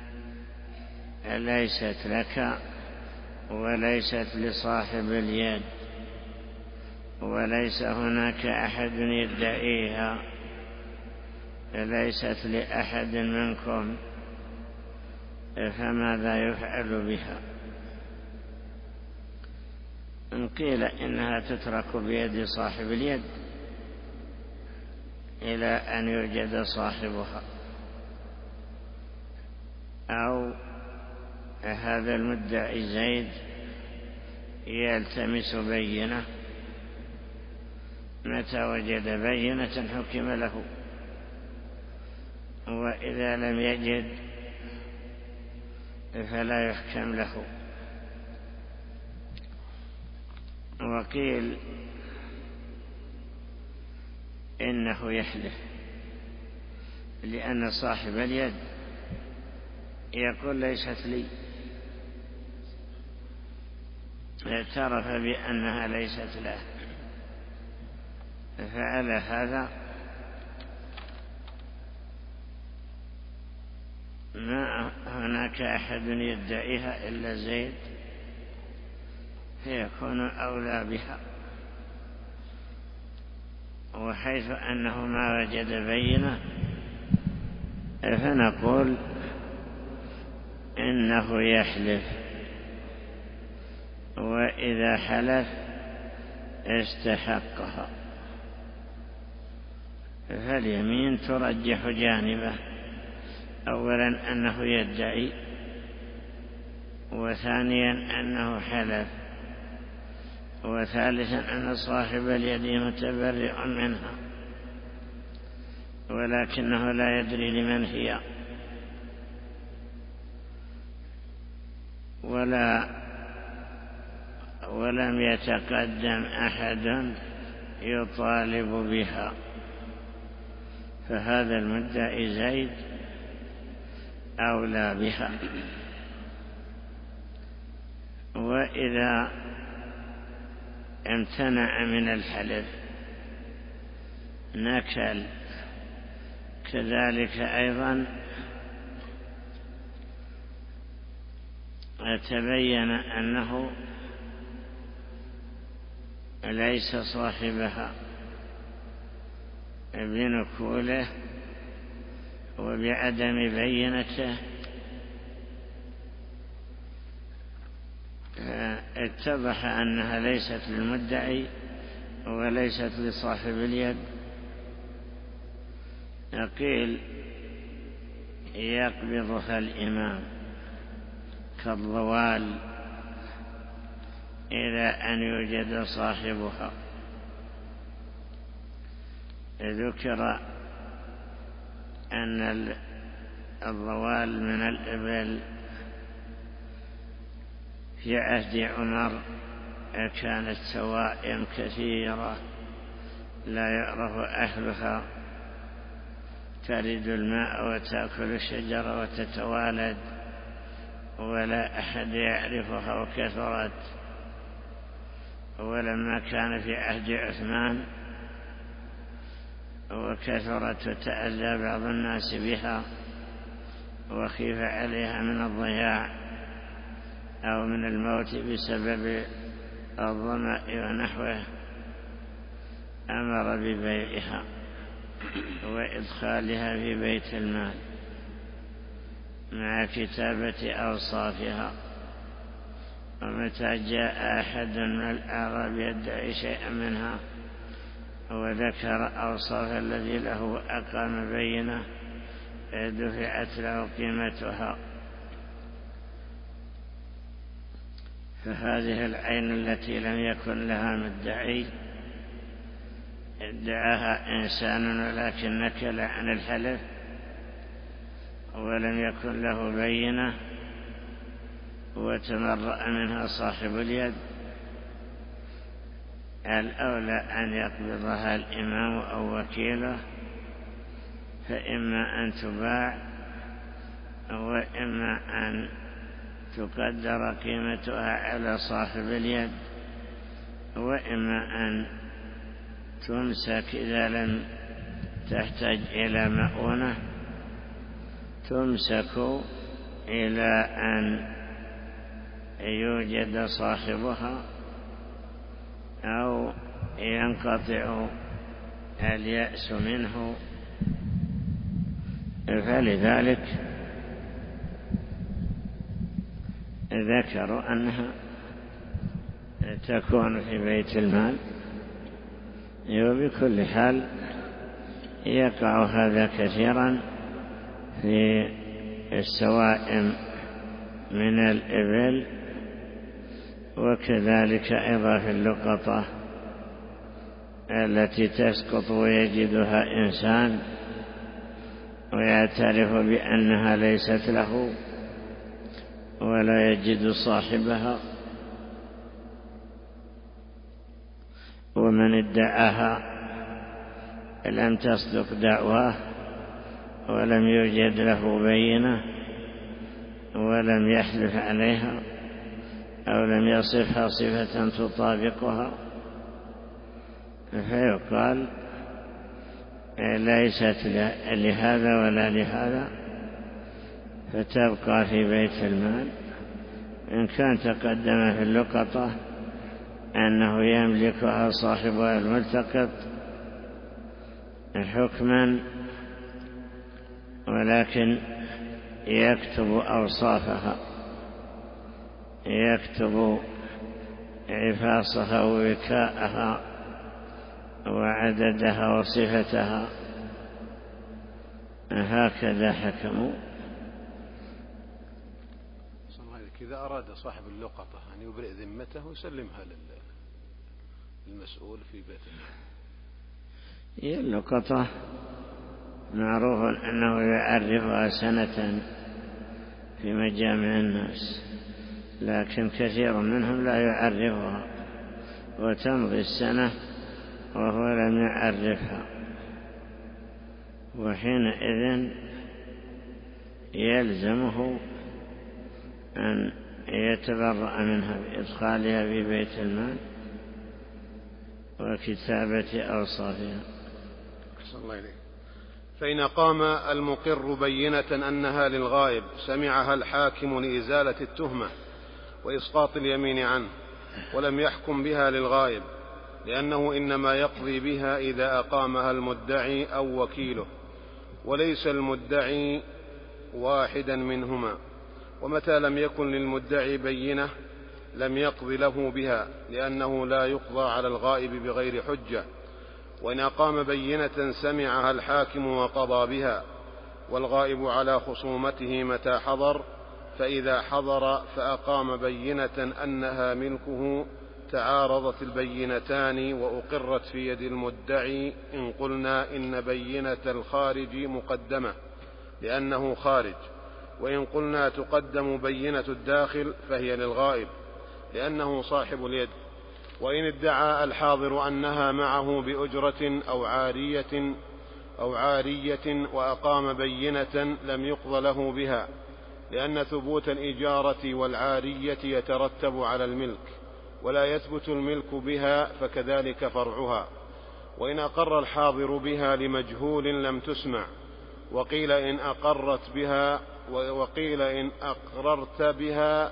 A: ليست لك وليست لصاحب اليد، وليس هناك أحد يدعيها، ليست لأحد منكم، فماذا يفعل بها؟ إن قيل إنها تترك بيد صاحب اليد إلى أن يوجد صاحبها، أو هذا المدعي زيد يلتمس بينة، متى وجد بينة حكم له، وإذا لم يجد فلا يحكم له. وقيل إنه يحلف، لأن صاحب اليد يقول ليست لي، اعترف بأنها ليست له، فعلى هذا ما هناك أحد يدعيها إلا زيد، فيكون أولى بها. وحيث أنه ما وجد بينة فنقول إنه يحلف، وإذا حلف استحقها، فاليمين ترجح جانبه: أولا أنه يدعي، وثانيا أنه حلف، وثالثا أن صاحب اليد متبرئ منها ولكنه لا يدري لمن هي، ولم يتقدم أحد يطالب بها، فهذا المدعي زيد أولى بها. وإذا امتنع من الحلف نكل، كذلك أيضا تبين أنه ليس صاحبها بنكوله وبعدم بينته، اتضح أنها ليست للمدعي وليست لصاحب اليد. قيل يقبضها الإمام كالضوال إلى أن يوجد صاحبها. ذكر أن الضوال من الإبل في عهد عمر كانت سوائم كثيرة لا يعرف أهلها، ترد الماء وتأكل الشجر وتتوالد ولا أحد يعرفها، وكثرت. ولما كان في عهد عثمان وكثرت وتأذى بعض الناس بها وخيف عليها من الضياع أو من الموت بسبب الظمأ ونحوه، أمر ببيعها وإدخالها في بيت المال مع كتابة أوصافها. ومتى جاء أحد من الأعراب يدعي شيئا منها وذكر أوصاف الذي له أقام بينه دفعت له قيمتها. فهذه العين التي لم يكن لها مدعي ادعاها إنسان ولكن نكل عن الحلف ولم يكن له بينة وتمرأ منها صاحب اليد، الأولى أن يقبضها الإمام أو وكيله، فإما أن تباع وإما أن تقدر قيمتها على صاحب اليد، وإما أن تمسك إذا لم تحتاج إلى مؤونة، تمسك إلى أن يوجد صاحبها أو ينقطع اليأس منه. فلذلك ذكروا أنها تكون في بيت المال، وبكل حال يقع هذا كثيرا في السوائم من الإبل، وكذلك أيضا في اللقطة التي تسقط ويجدها إنسان ويعترف بأنها ليست له ولا يجد صاحبها، ومن ادعاها لم تصدق دعواه ولم يوجد له بينة ولم يحلف عليها أو لم يصفها صفة تطابقها، فيقال ليست لهذا ولا لهذا، فتبقى في بيت المال. إن كان تقدم في اللقطة أنه يملكها صاحبها الملتقط حكما، ولكن يكتب أوصافها، يكتب عفاصها ووكاءها وعددها وصفتها، هكذا حكموا.
D: إذا أراد صاحب اللقطة أن يبرئ ذمته يسلمها للمسؤول في بيته.
A: هي اللقطة معروف أنه يعرفها سنة في مجامع الناس، لكن كثير منهم لا يعرفها وتمضي السنة وهو لم يعرفها، وحينئذ يلزمه أن يتبرأ منها بإدخالها في بيت المال وكتابة أوصافها.
D: فإن قام المقر بينة أنها للغائب سمعها الحاكم لإزالة التهمة وإسقاط اليمين عنه، ولم يحكم بها للغائب، لأنه إنما يقضي بها إذا أقامها المدعي أو وكيله، وليس المدعي واحدا منهما. ومتى لم يكن للمدعي بينة لم يقض له بها، لأنه لا يقضى على الغائب بغير حجة. وإن أقام بينة سمعها الحاكم وقضى بها والغائب على خصومته متى حضر، فإذا حضر فأقام بينة أنها ملكه تعارضت البينتان وأقرت في يد المدعي، إن قلنا إن بينة الخارج مقدمة لأنه خارج، وإن قلنا تقدم بينة الداخل فهي للغائب لأنه صاحب اليد. وإن ادعى الحاضر أنها معه بأجرة أو عارية وأقام بينة لم يقض له بها، لأن ثبوت الإجارة والعارية يترتب على الملك، ولا يثبت الملك بها، فكذلك فرعها. وإن أقر الحاضر بها لمجهول لم تسمع، وقيل إن أقررت بها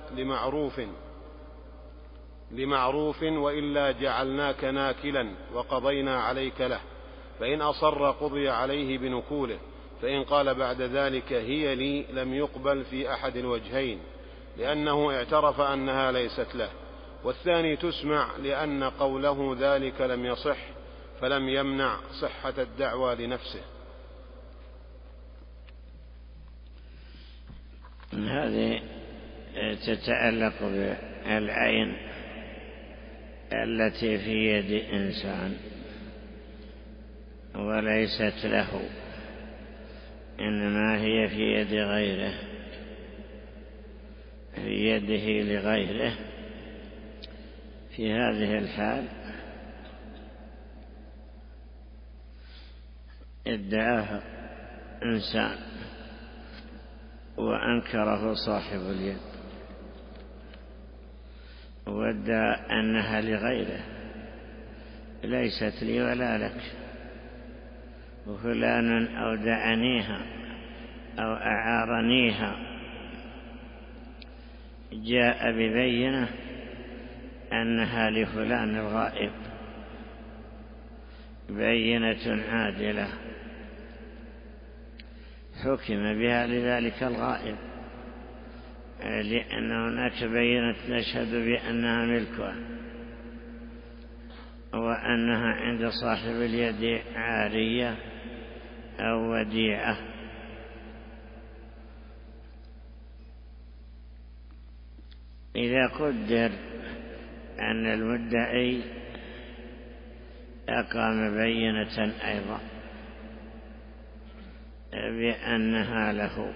D: لمعروف وإلا جعلناك ناكلا وقضينا عليك له، فإن أصر قضي عليه بنكوله، فإن قال بعد ذلك هي لي لم يقبل في أحد الوجهين، لأنه اعترف أنها ليست له. والثاني تسمع لأن قوله ذلك لم يصح، فلم يمنع صحة الدعوى لنفسه.
A: هذه تتعلق بالعين التي في يد إنسان وليست له، إنما هي في يد غيره، في يده لغيره. في هذه الحال ادعاها إنسان وأنكره صاحب اليد وادعى أنها لغيره، ليست لي ولا لك، وفلان أودعنيها أو أعارنيها، جاء ببينة أنها لفلان الغائب، بينة عادلة حكم بها لذلك الغائب، لأن هناك بينة تشهد بأنها ملكه وأنها عند صاحب اليد عارية أو وديعة. إذا قدر أن المدعي أقام بينة أيضا بأنها له،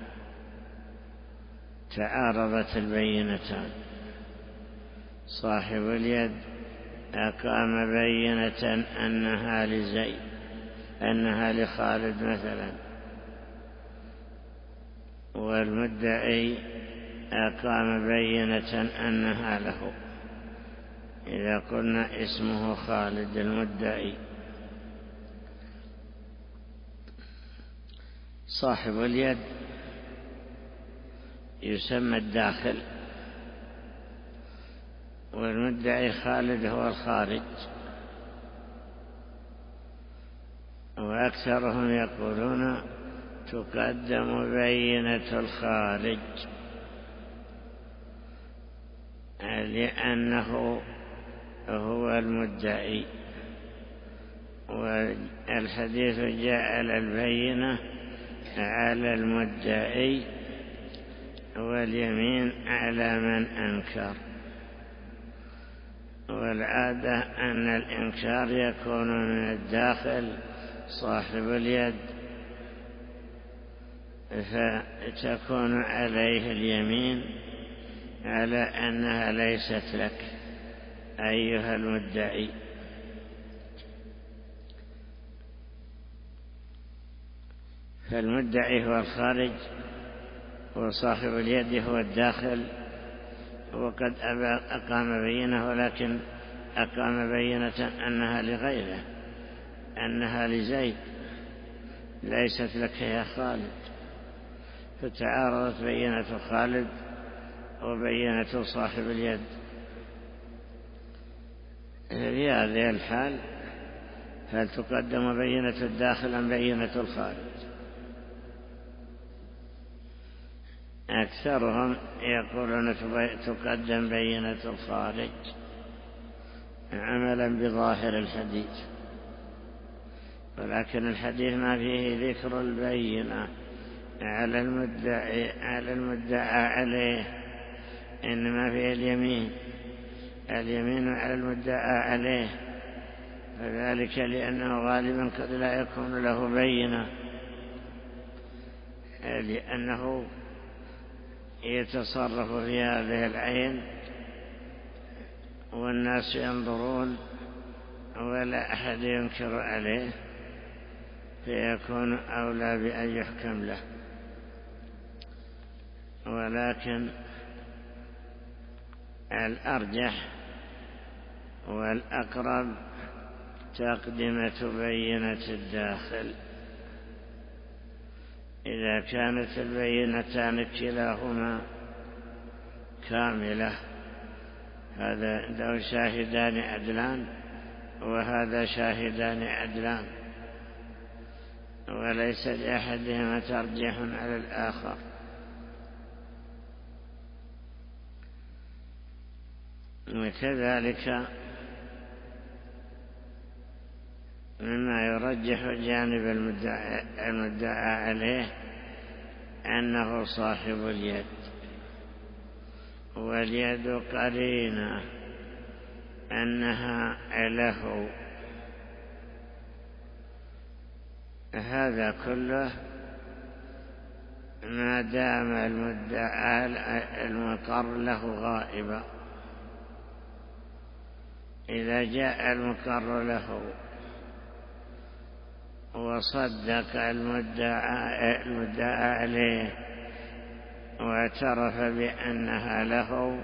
A: تعارضت البينتان، صاحب اليد أقام بينة أنها لزيد، أنها لخالد مثلا، والمدعي أقام بينة أنها له. إذا قلنا اسمه خالد المدعي، صاحب اليد يسمى الداخل، والمدعي خالد هو الخارج. وأكثرهم يقولون تقدم بينة الخارج لأنه هو المدعي، والحديث جعل البينة على المدعي واليمين على من أنكر، والعادة أن الإنكار يكون من الداخل صاحب اليد، فتكون عليه اليمين على أنها ليست لك أيها المدعي. فالمدعي هو الخارج وصاحب اليد هو الداخل، وقد أقام بينة، ولكن أقام بينة أنها لغيره، أنها لزيد ليست لك يا خالد، فتعارضت بينة خالد وبينة صاحب اليد. في هذه الحال هل تقدم بينة الداخل أم بينة الخارج؟ أكثرهم يقولون تقدم بينة الخارج عملا بظاهر الحديث، ولكن الحديث ما فيه ذكر البينة على المدعى عليه، إنما فيه اليمين على المدعى عليه، وذلك لأنه غالبا قد لا يكون له بينة، لأنه يتصرف في هذه العين والناس ينظرون ولا أحد ينكر عليه، فيكون أولى بأن يحكم له. ولكن الأرجح والأقرب تقدمة بينة الداخل إذا كانت البينتان كلاهما كاملة، هذا عنده شاهدان عدلان وهذا شاهدان عدلان، وليس لأحدهما ترجيح على الآخر. وكذلك مما يرجح جانب المدعى عليه أنه صاحب اليد، واليد قرينة أنها له. هذا كله ما دام المدعى المقر له غائبا. إذا جاء المقر له وصدق المدعى عليه واعترف بأنها له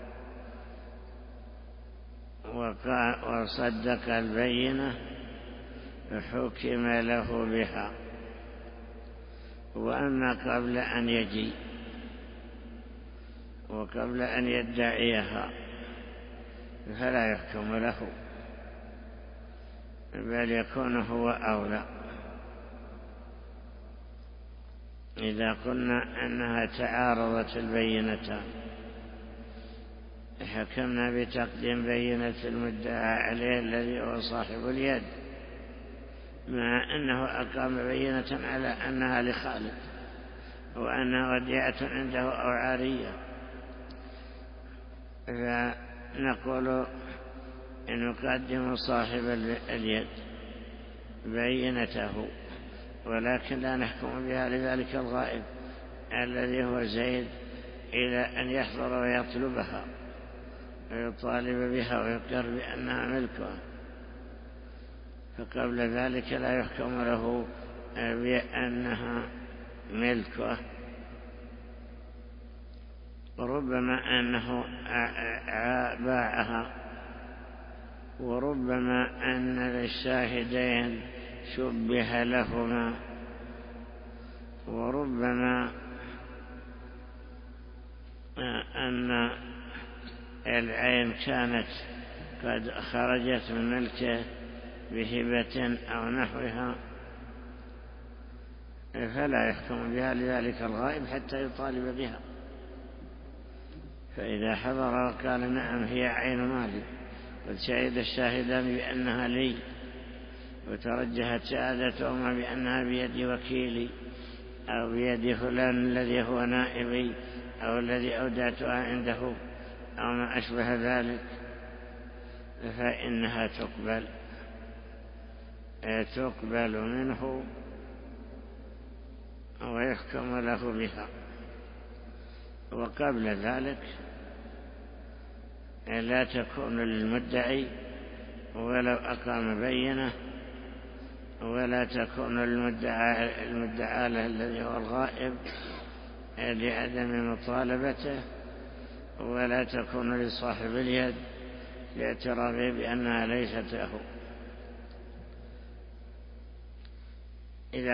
A: وصدق البينة حكم له بها. وأما قبل أن يجي وقبل أن يدعيها فلا يحكم له، بل يكون هو أولى. إذا قلنا أنها تعارضت البينتان حكمنا بتقديم بينة المدعى عليه الذي هو صاحب اليد، مع أنه أقام بينة على أنها لخالد وأنها وديعة عنده أو عارية، فنقول إن نقدم صاحب اليد بينته، ولكن لا نحكم بها لذلك الغائب الذي هو زيد إلى أن يحضر ويطلبها ويطالب بها ويقر بأنها ملكه، فقبل ذلك لا يحكم له بأنها ملكه. وربما أنه باعها، وربما أن للشاهدين شبه لهما، وربما أن العين كانت قد خرجت من ملكه بهبة أو نحوها، فلا يحكم بها لذلك الغائب حتى يطالب بها. فإذا حضر وقال نعم هي عين مالي، قد شهد الشاهدان بأنها لي، وترجحت شهادتهما بأنها بيد وكيلي أو بيد فلان الذي هو نائبي أو الذي أودعتها عنده أو ما أشبه ذلك، فإنها تقبل منه ويحكم له بها. وقبل ذلك لا تكون للمدعي ولو أقام بينة، ولا تكون المدعى له الذي هو الغائب لعدم مطالبته، ولا تكون لصاحب اليد لاعترافه بأنها ليست له. إذا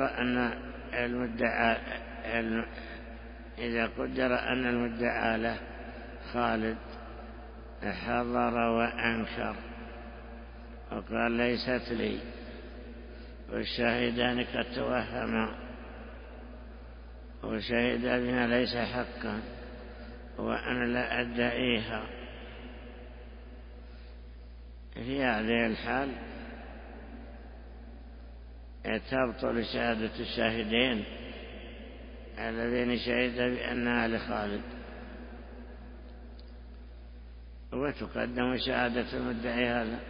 A: قدر أن المدعى له خالد حضر وأنكر وقال ليست لي، والشاهدان قد توهما وشهدا بها ليس حقا وأنا لا أدعيها، في هذه الحال تبطل شهادة الشاهدين الذين شهد بأنها لخالد. وتقدم شهادة المدعي هذا،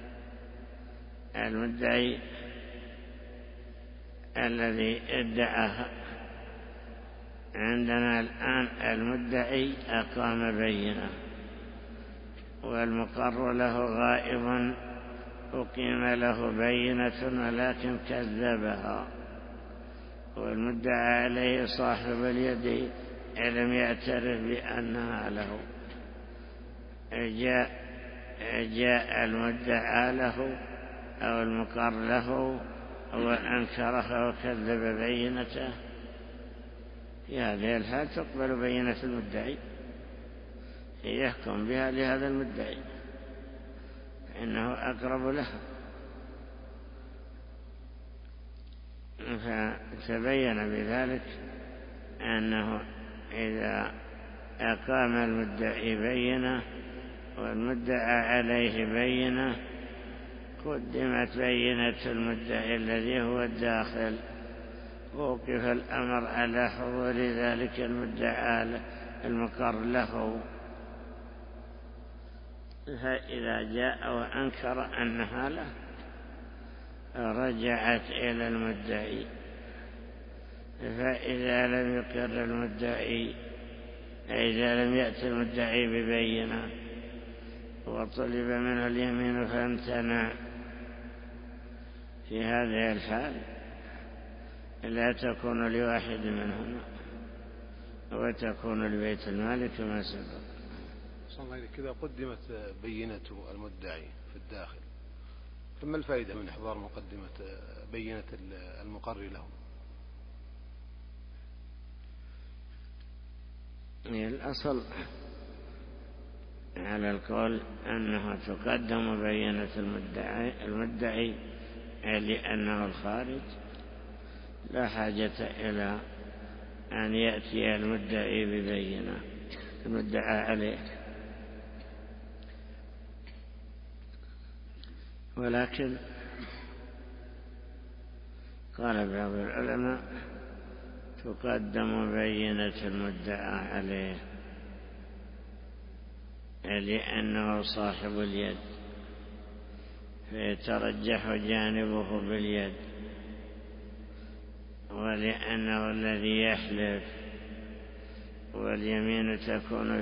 A: المدعي الذي ادعاها. عندنا الآن المدعي أقام بينة والمقر له غائب، أقيم له بينة ولكن كذبها، والمدعى عليه صاحب اليد لم يعترف بأنها له. جاء المدعى له أو المقر له وأنكره وكذب بينته، في هذه الحال تقبل بينة المدعي، يحكم بها لهذا المدعي فإنه أقرب لها. فتبين بذلك أنه إذا أقام المدعي بينة والمدعى عليه بينة قدمت بينة المدعي الذي هو الداخل، ووقف الأمر على حضور ذلك المدعى المقر له. فإذا جاء وأنكر أنها له رجعت إلى المدعي. فإذا لم يقر المدعي، إذا لم يأتي المدعي ببينة وطلب منه اليمين فامتنع، في هذه الحال لا تكون لواحد منهما وتكون لبيت المال كما سبق.
D: صلى كذا قدمت بينة المدعي في الداخل، فما الفائدة من إحضار مقدمة بينة المقر له؟
A: الأصل على القول أنها تقدم بينة المدعي لأنه الخارج، لا حاجة إلى أن يأتي المدعي ببينة المدعى عليه. ولكن قال بعض العلماء تقدم بينة المدعى عليه لأنه صاحب اليد، فيترجح جانبه باليد، ولأنه الذي يحلف، واليمين تكون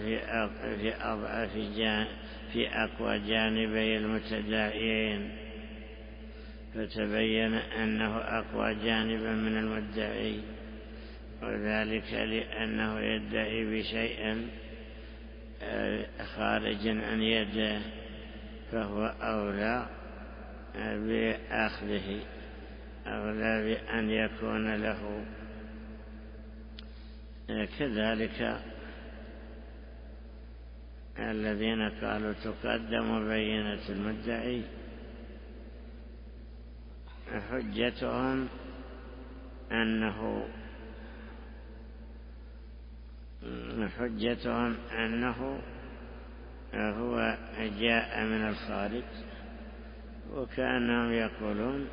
A: في أقوى جانبي المتداعيين، فتبين أنه أقوى جانبا من المدعي، وذلك لأنه يدعي بشيء خارج عن يده، فهو أولى بأخذه، أولى بأن يكون له. كذلك الذين قالوا تقدم بينة المدعي حجتهم أنه هو جاء من الخارج، وكأنهم يقولون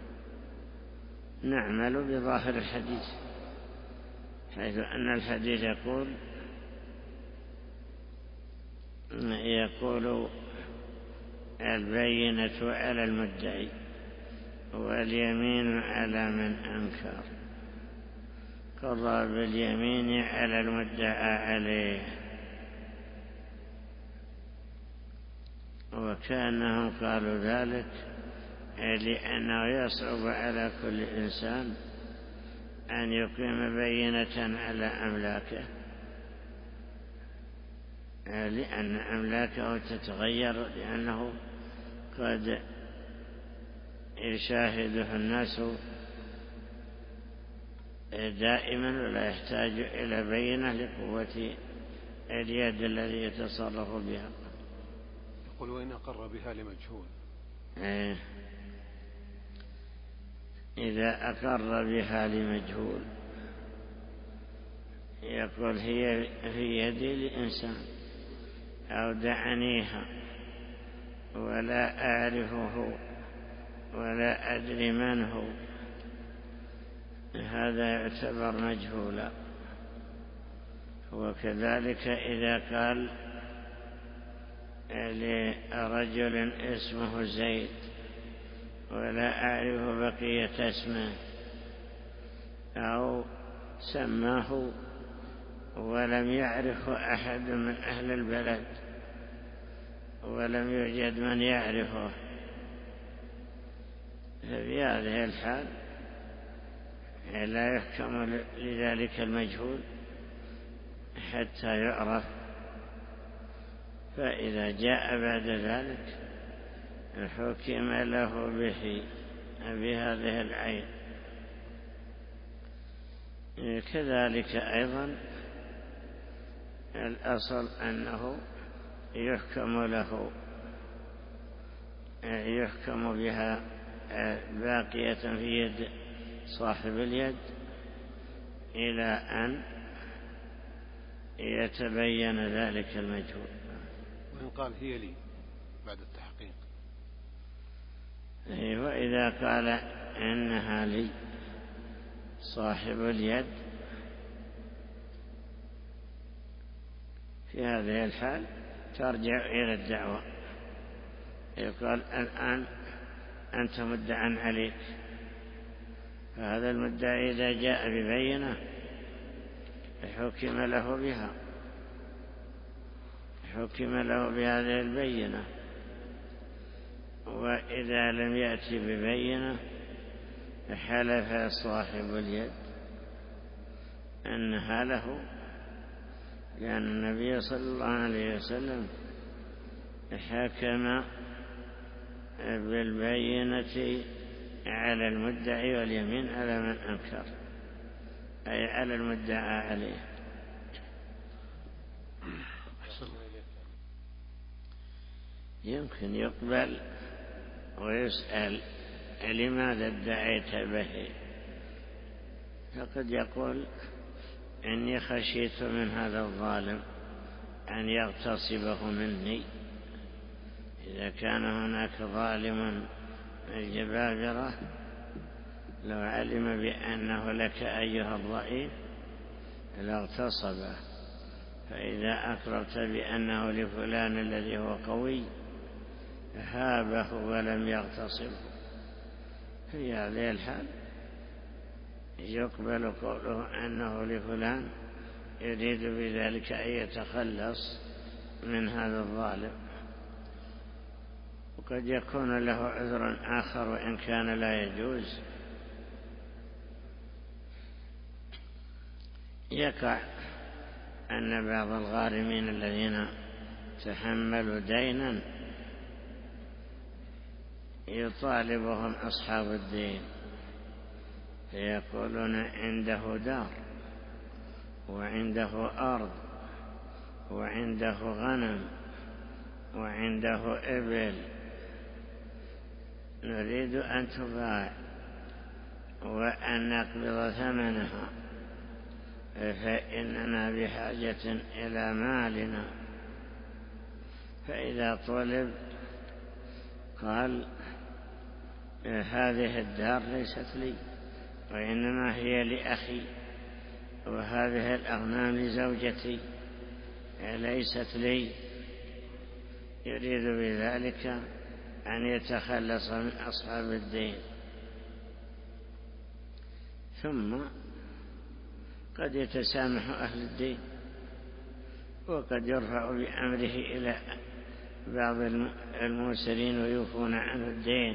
A: نعمل بظاهر الحديث، حيث أن الحديث يقول البينة على المدعي واليمين على من أنكر، قضى باليمين على المدعى عليه. وكأنهم قالوا ذلك لأنه يصعب على كل إنسان أن يقيم بينة على أملاكه، لأن أملاكه تتغير، لأنه قد يشاهده الناس دائما ولا يحتاج إلى بينة لقوة اليد الذي يتصرف بها.
D: يقول وإن أقر بها لمجهول.
A: إذا أقر بها لمجهول يقول هي في يدي لإنسان أودعنيها ولا أعرفه ولا أدري من هو، هذا يعتبر مجهولا. وكذلك إذا قال لرجل اسمه زيد ولا أعرف بقية اسمه، أو سماه ولم يعرفه أحد من أهل البلد ولم يوجد من يعرفه، ففي هذه الحال لا يحكم لذلك المجهول حتى يعرف. فإذا جاء بعد ذلك حكم له بهذه العين. كذلك أيضا الأصل أنه يحكم بها باقية في يد صاحب اليد إلى أن يتبين ذلك المجهول.
D: وإن قال هي لي بعد التحقيق،
A: وإذا قال إنها لي صاحب اليد في هذه الحال ترجع إلى الدعوة، يقال الآن أنت مدعى عليك، فهذا المدعي إذا جاء ببينة حكم له بهذه البينة، وإذا لم يأتي ببينة حلف صاحب اليد أنها له، لأن النبي صلى الله عليه وسلم حكم بالبينة على المدعي واليمين على من أنكر، أي على المدعى عليه. يمكن يقبل ويسأل لماذا ادعيت به، فقد يقول إني خشيت من هذا الظالم أن يغتصبه مني. إذا كان هناك ظالم الجبابرة لو علم بأنه لك أيها الضعيف لاغتصبه، فإذا أقررت بأنه لفلان الذي هو قوي هابه ولم يغتصبه، في هذه الحال يقبل قوله أنه لفلان يريد بذلك أن يتخلص من هذا الظالم. وقد يكون له عذر آخر وإن كان لا يجوز، يقع أن بعض الغارمين الذين تحملوا دينا يطالبهم أصحاب الدين فيقولون عنده دار وعنده أرض وعنده غنم وعنده إبل، نريد أن تباع وأن نقبض ثمنها فإننا بحاجة إلى مالنا. فإذا طلب قال هذه الدار ليست لي وإنما هي لأخي، وهذه الأغنام لزوجتي ليست لي، يريد بذلك أن يتخلص من أصحاب الدين. ثم قد يتسامح أهل الدين، وقد يرفع بأمره إلى بعض الموسرين ويوفون عنه الدين،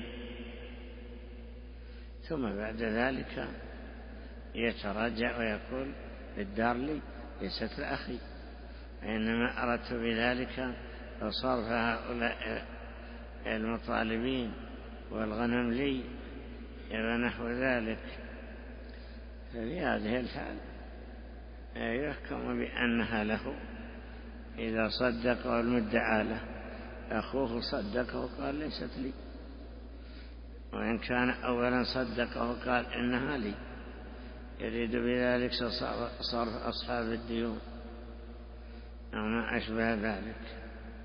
A: ثم بعد ذلك يتراجع ويقول الدار لي ليست لأخي، إنما أردت بذلك صرف هؤلاء المطالبين والغنم لي ونحو ذلك. ففي هذه الحال يحكم بأنها له إذا صدق المدعى له، أخوه صدقه وقال ليست لي، وإن كان أولا صدقه وقال إنها لي، يريد بذلك صرف أصحاب الديون أو ما أشبه ذلك.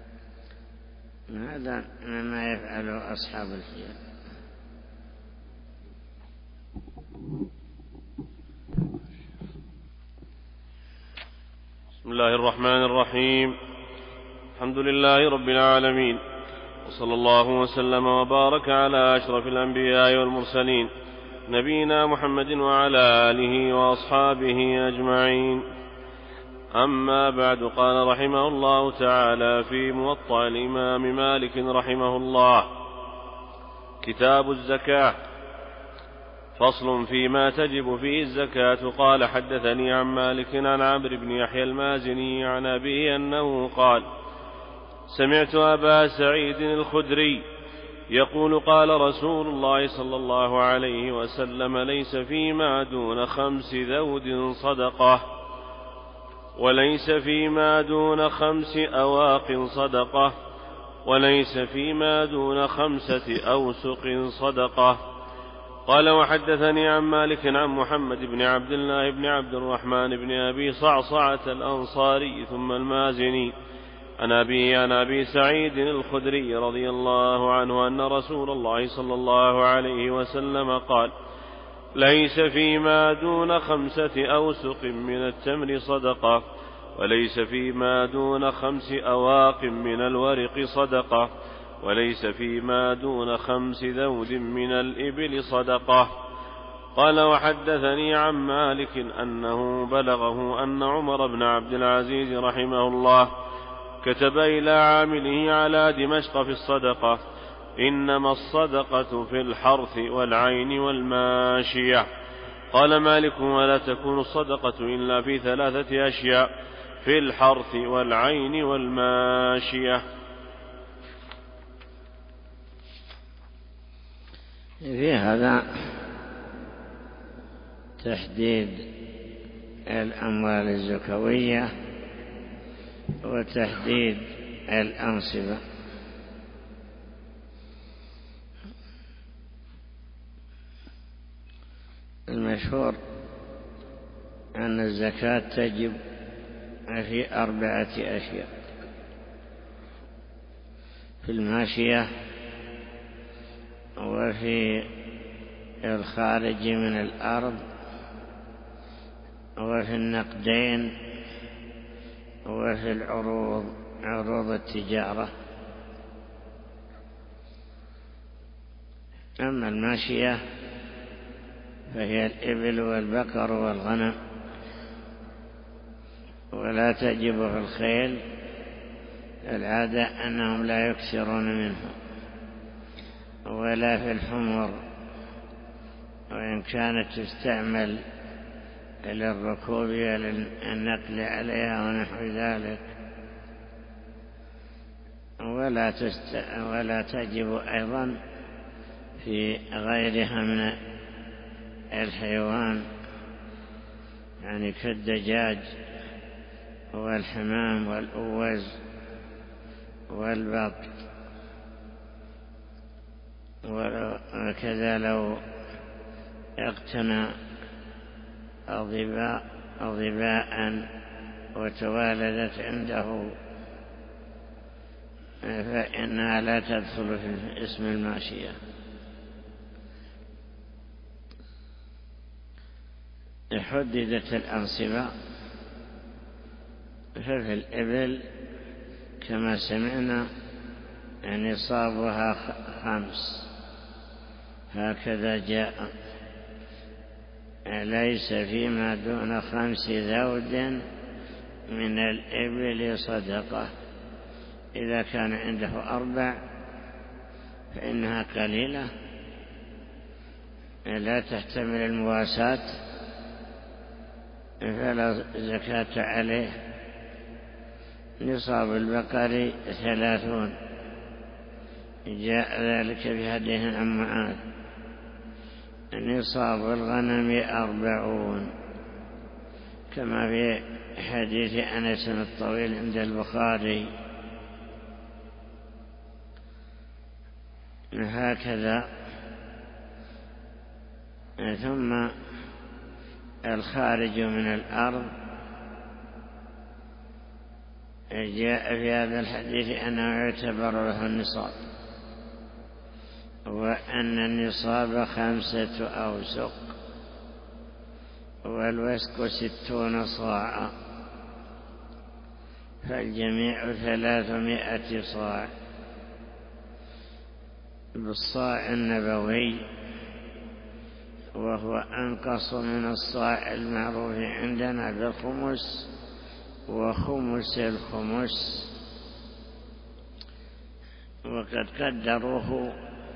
A: هذا مما يفعله أصحاب الحيل.
B: بسم بسم الله الرحمن الرحيم. الحمد لله رب العالمين، وصلى الله وسلم وبارك على أشرف الأنبياء والمرسلين نبينا محمد وعلى آله وأصحابه أجمعين. أما بعد، قال رحمه الله تعالى في موطأ الإمام مالك رحمه الله: كتاب الزكاة. فصل فيما تجب فيه الزكاة. قال: حدثني عن مالك عن عمرو بن يحيى المازني عن أبيه أنه قال: سمعت أبا سعيد الخدري يقول: قال رسول الله صلى الله عليه وسلم: ليس فيما دون 5 ذود صدقة، وليس فيما دون 5 أواق صدقة، وليس فيما دون 5 أوسق صدقة. قال: وحدثني عن مالك عن محمد بن عبد الله بن عبد الرحمن بن أبي صعصعة الأنصاري ثم المازني عن أبي سعيد الخدري رضي الله عنه أن رسول الله صلى الله عليه وسلم قال: ليس فيما دون 5 أوسق من التمر صدقة، وليس فيما دون 5 أواق من الورق صدقة، وليس فيما دون 5 ذود من الإبل صدقة. قال: وحدثني عن مالك أنه بلغه أن عمر بن عبد العزيز رحمه الله كتب إلى عامله على دمشق في الصدقة: إنما الصدقة في الحرث والعين والماشية. قال مالك: ولا تكون الصدقة إلا في 3 أشياء: في الحرث والعين والماشية.
A: في هذا تحديد الأموال الزكوية وتحديد الأنصبة. المشهور أن الزكاة تجب في 4 أشياء: في الماشية، وفي الخارج من الأرض، وفي النقدين، وفي عروض التجارة. أما الماشية فهي الإبل والبقر والغنم، ولا تجب في الخيل، العادة أنهم لا يكثرون منه، ولا في الحمر، وإن كانت تستعمل للركوب والنقل عليها ونحو ذلك، ولا تجب أيضا في غيرها من الحيوان، يعني كالدجاج والحمام والأوز والبط. وكذا لو اقتنى ظباء وتوالدت عنده فإنها لا تدخل في اسم الماشية. حددت الأنصبة، ففي الإبل كما سمعنا نصابها 5، هكذا جاء: ليس فيما دون 5 ذود من الإبل صدقة. إذا كان عنده 4 فإنها قليلة لا تحتمل المواساة، فلا زكاة عليه. نصاب البقر 30، جاء ذلك في حديث عن معاذ. نصاب الغنم 40، كما في حديث أنس الطويل عند البخاري. هكذا. ثم الخارج من الأرض، جاء في هذا الحديث أنه يعتبر له النصاب، وأن النصاب 5 أوسق، والوسق 60 صاعا. فالجميع 300 صاع. بالصاع النبوي، وهو أنقص من الصاع المعروف عندنا بالخمس وخمس الخمس، وقد قدروه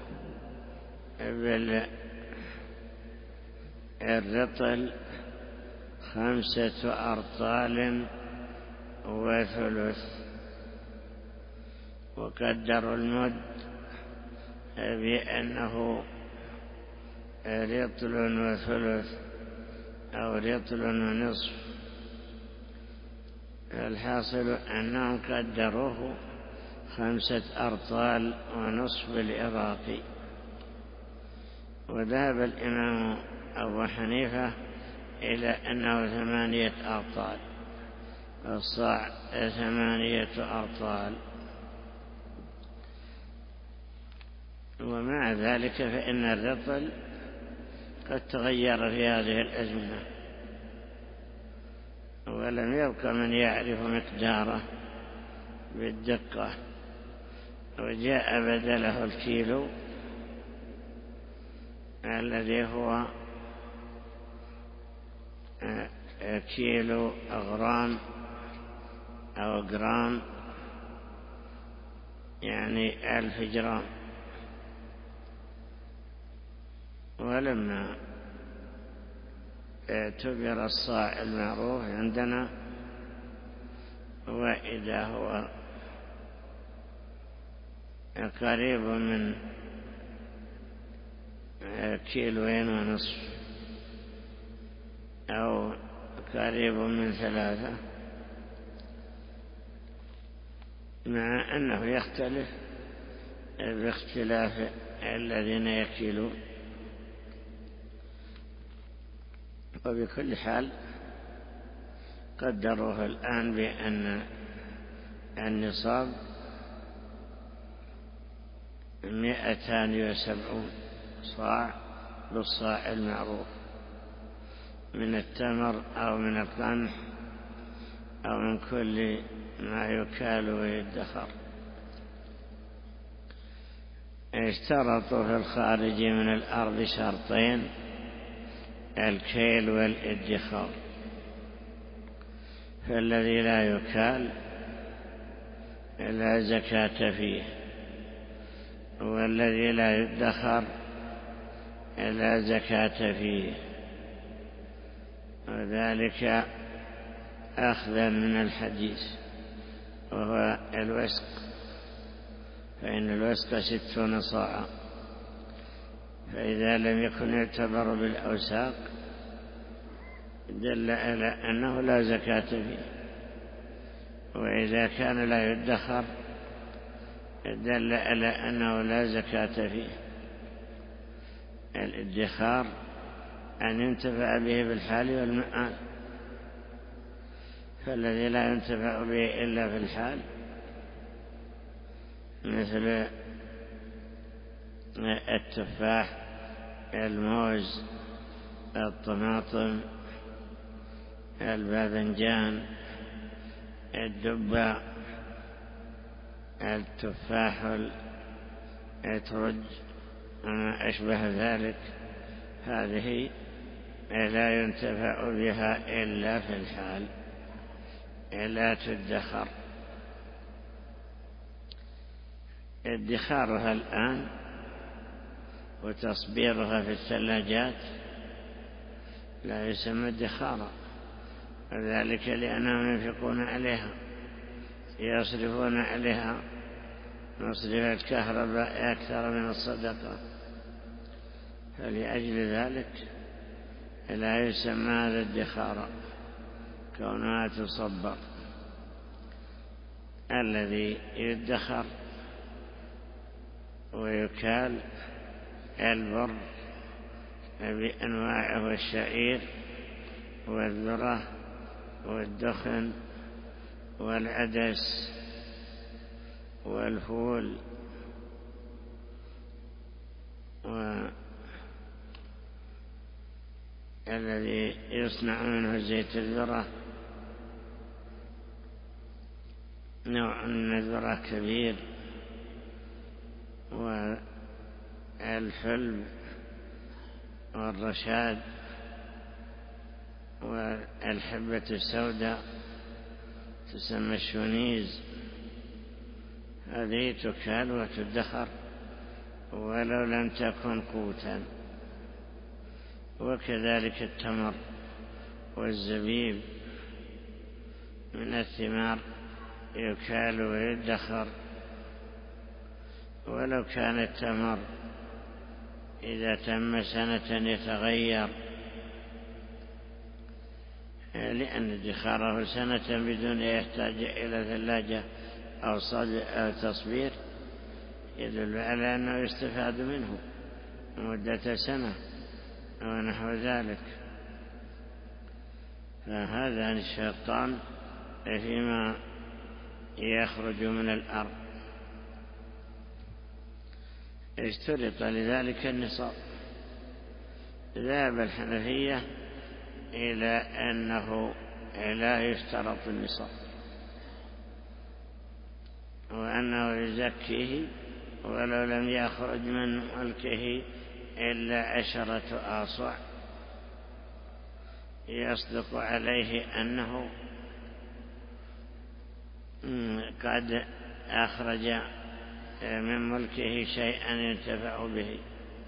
A: بالرطل 5 أرطال وثلث، وقدروا المد بأنه رطل وثلث أو رطل ونصف. الحاصل أنهم قدروه 5 أرطال ونصف العراقي. وذهب الإمام أبو حنيفة إلى أنه 8 أرطال، الصاع 8 أرطال. ومع ذلك فإن الرطل قد تغير في هذه الأزمنة، ولم يبق من يعرف مقداره بالدقة، وجاء بدله الكيلو الذي هو كيلو غرام أو جرام، يعني 1000 جرام. ولما اعتبر الصاع المعروف عندنا وإذا هو قريب من 2.5 كيلو أو قريب من 3، مع أنه يختلف باختلاف الذين يكيلون. وبكل حال قدروه الآن بأن النصاب 270 صاع بالصاع المعروف من التمر أو من القمح أو من كل ما يكال ويدخر. اشترطوا في الخارج من الأرض شرطين: الكيل والادخار. فالذي لا يكال لا زكاة فيه، والذي لا يدخر لا زكاة فيه، وذلك أخذا من الحديث وهو الوسق، فإن الوسق 60 صاعا. فإذا لم يكن يعتبر بالأوساق دل على أنه لا زكاة فيه، وإذا كان لا يدخر دل على أنه لا زكاة فيه. الادخار أن ينتفع به بالحال والمآل، فالذي لا ينتفع به إلا في الحال مثل التفاح، الموز، الطماطم، الباذنجان، الدباء، التفاح، العترج وما أشبه ذلك، هذه لا ينتفع بها إلا في الحال، لا تدخر. ادخارها الآن وتصبيرها في الثلاجات لا يسمى ادخارا، وذلك لأنهم ينفقون عليها، يصرفون عليها مصرف الكهرباء أكثر من الصدقة، فلأجل ذلك لا يسمى هذا ادخارا كونها تصبر. الذي يدخر ويكال البر بأنواعه، والشعير والذرة والدخن والعدس والفول والذي يصنع منه زيت الذرة نوع من الذرة كبير، والحلم والرشاد والحبة السوداء تسمى الشونيز، هذه تكال وتدخر ولو لم تكن قوتا. وكذلك التمر والزبيب من الثمار يكال ويدخر، ولو كان التمر إذا تم سنة يتغير، لأن ادخاره سنة بدون يحتاج إلى ثلاجة أو تصبير يدل على أنه يستفاد منه مدة سنة ونحو ذلك. فهذا الشيطان فيما يخرج من الأرض. اشترط لذلك النصاب. ذهب الحنفية إلى أنه لا يشترط النصاب، وأنه يزكيه ولو لم يخرج من ملكه إلا 10 آصع، يصدق عليه أنه قد أخرج من ملكه شيئا ينتفع به.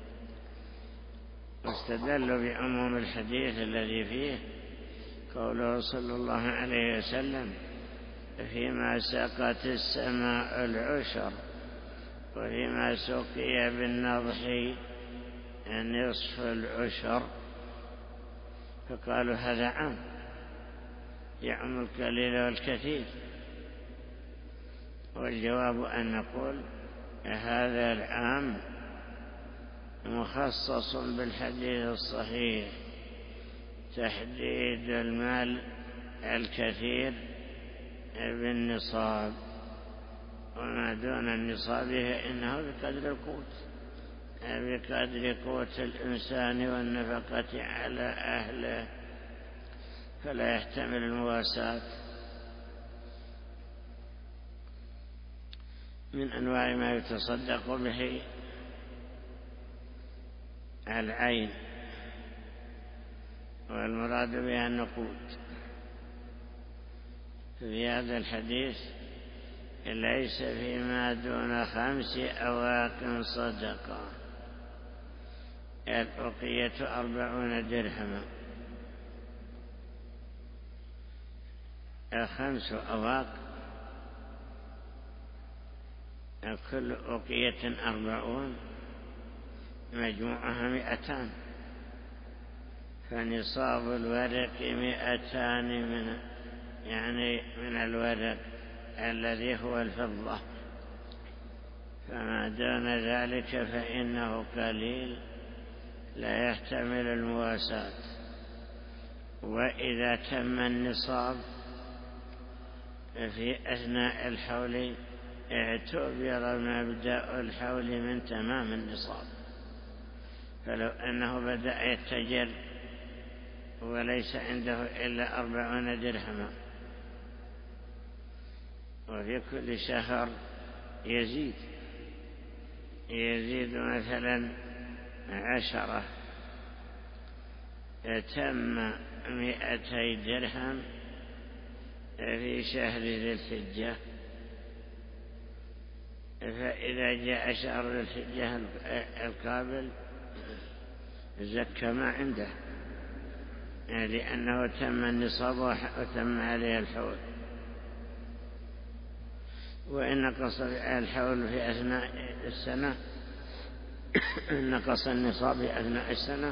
A: واستدلوا بعموم الحديث الذي فيه قوله صلى الله عليه وسلم: فيما سقت السماء العشر وفيما سقي بالنضح نصف العشر. فقالوا هذا عام يعم القليل والكثير. والجواب أن نقول هذا العام مخصص بالحديث الصحيح، تحديد المال الكثير بالنصاب، وما دون النصاب إنه بقدر القوت، بقدر قوت الإنسان والنفقة على أهله، فلا يحتمل المواساة. من أنواع ما يتصدق به العين، والمراد بها النقود. في هذا الحديث ليس فيما دون 5 أواق صدقة، الأوقية 40 درهما. 5 أواق كل أوقية 40 مجموعها 200، فنصاب الورق 200 من الورق الذي هو الفضة، فما دون ذلك فإنه قليل لا يحتمل المواساة. وإذا تم النصاب في أثناء الحول اعتبر مبدأ الحول من تمام النصاب. فلو أنه بدأ يتجر وليس عنده إلا 40 درهما، وفي كل شهر يزيد مثلا 10، تم 200 درهم في شهر ذي الحجة. فإذا جاء شهر ذي الحجة القابل زكى ما عنده، لأنه تم النصاب وتم عليه الحول. وإن نقص الحول في أثناء السنة، نقص النصاب في أثناء السنة،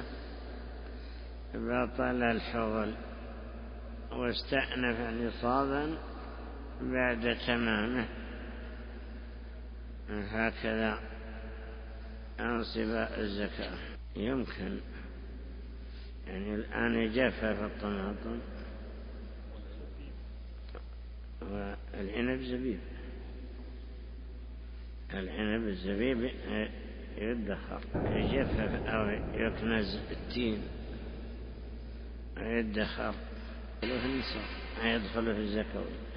A: بطل الحول واستأنف نصابا بعد تمامه. هكذا أنصب الزكاة. يمكن الآن يجفف الطماطم والعنب زبيب. العنب الزبيب يدخر، يجفف أو يكنز التين ويدخر له في النصاب، يدخل في الزكاة.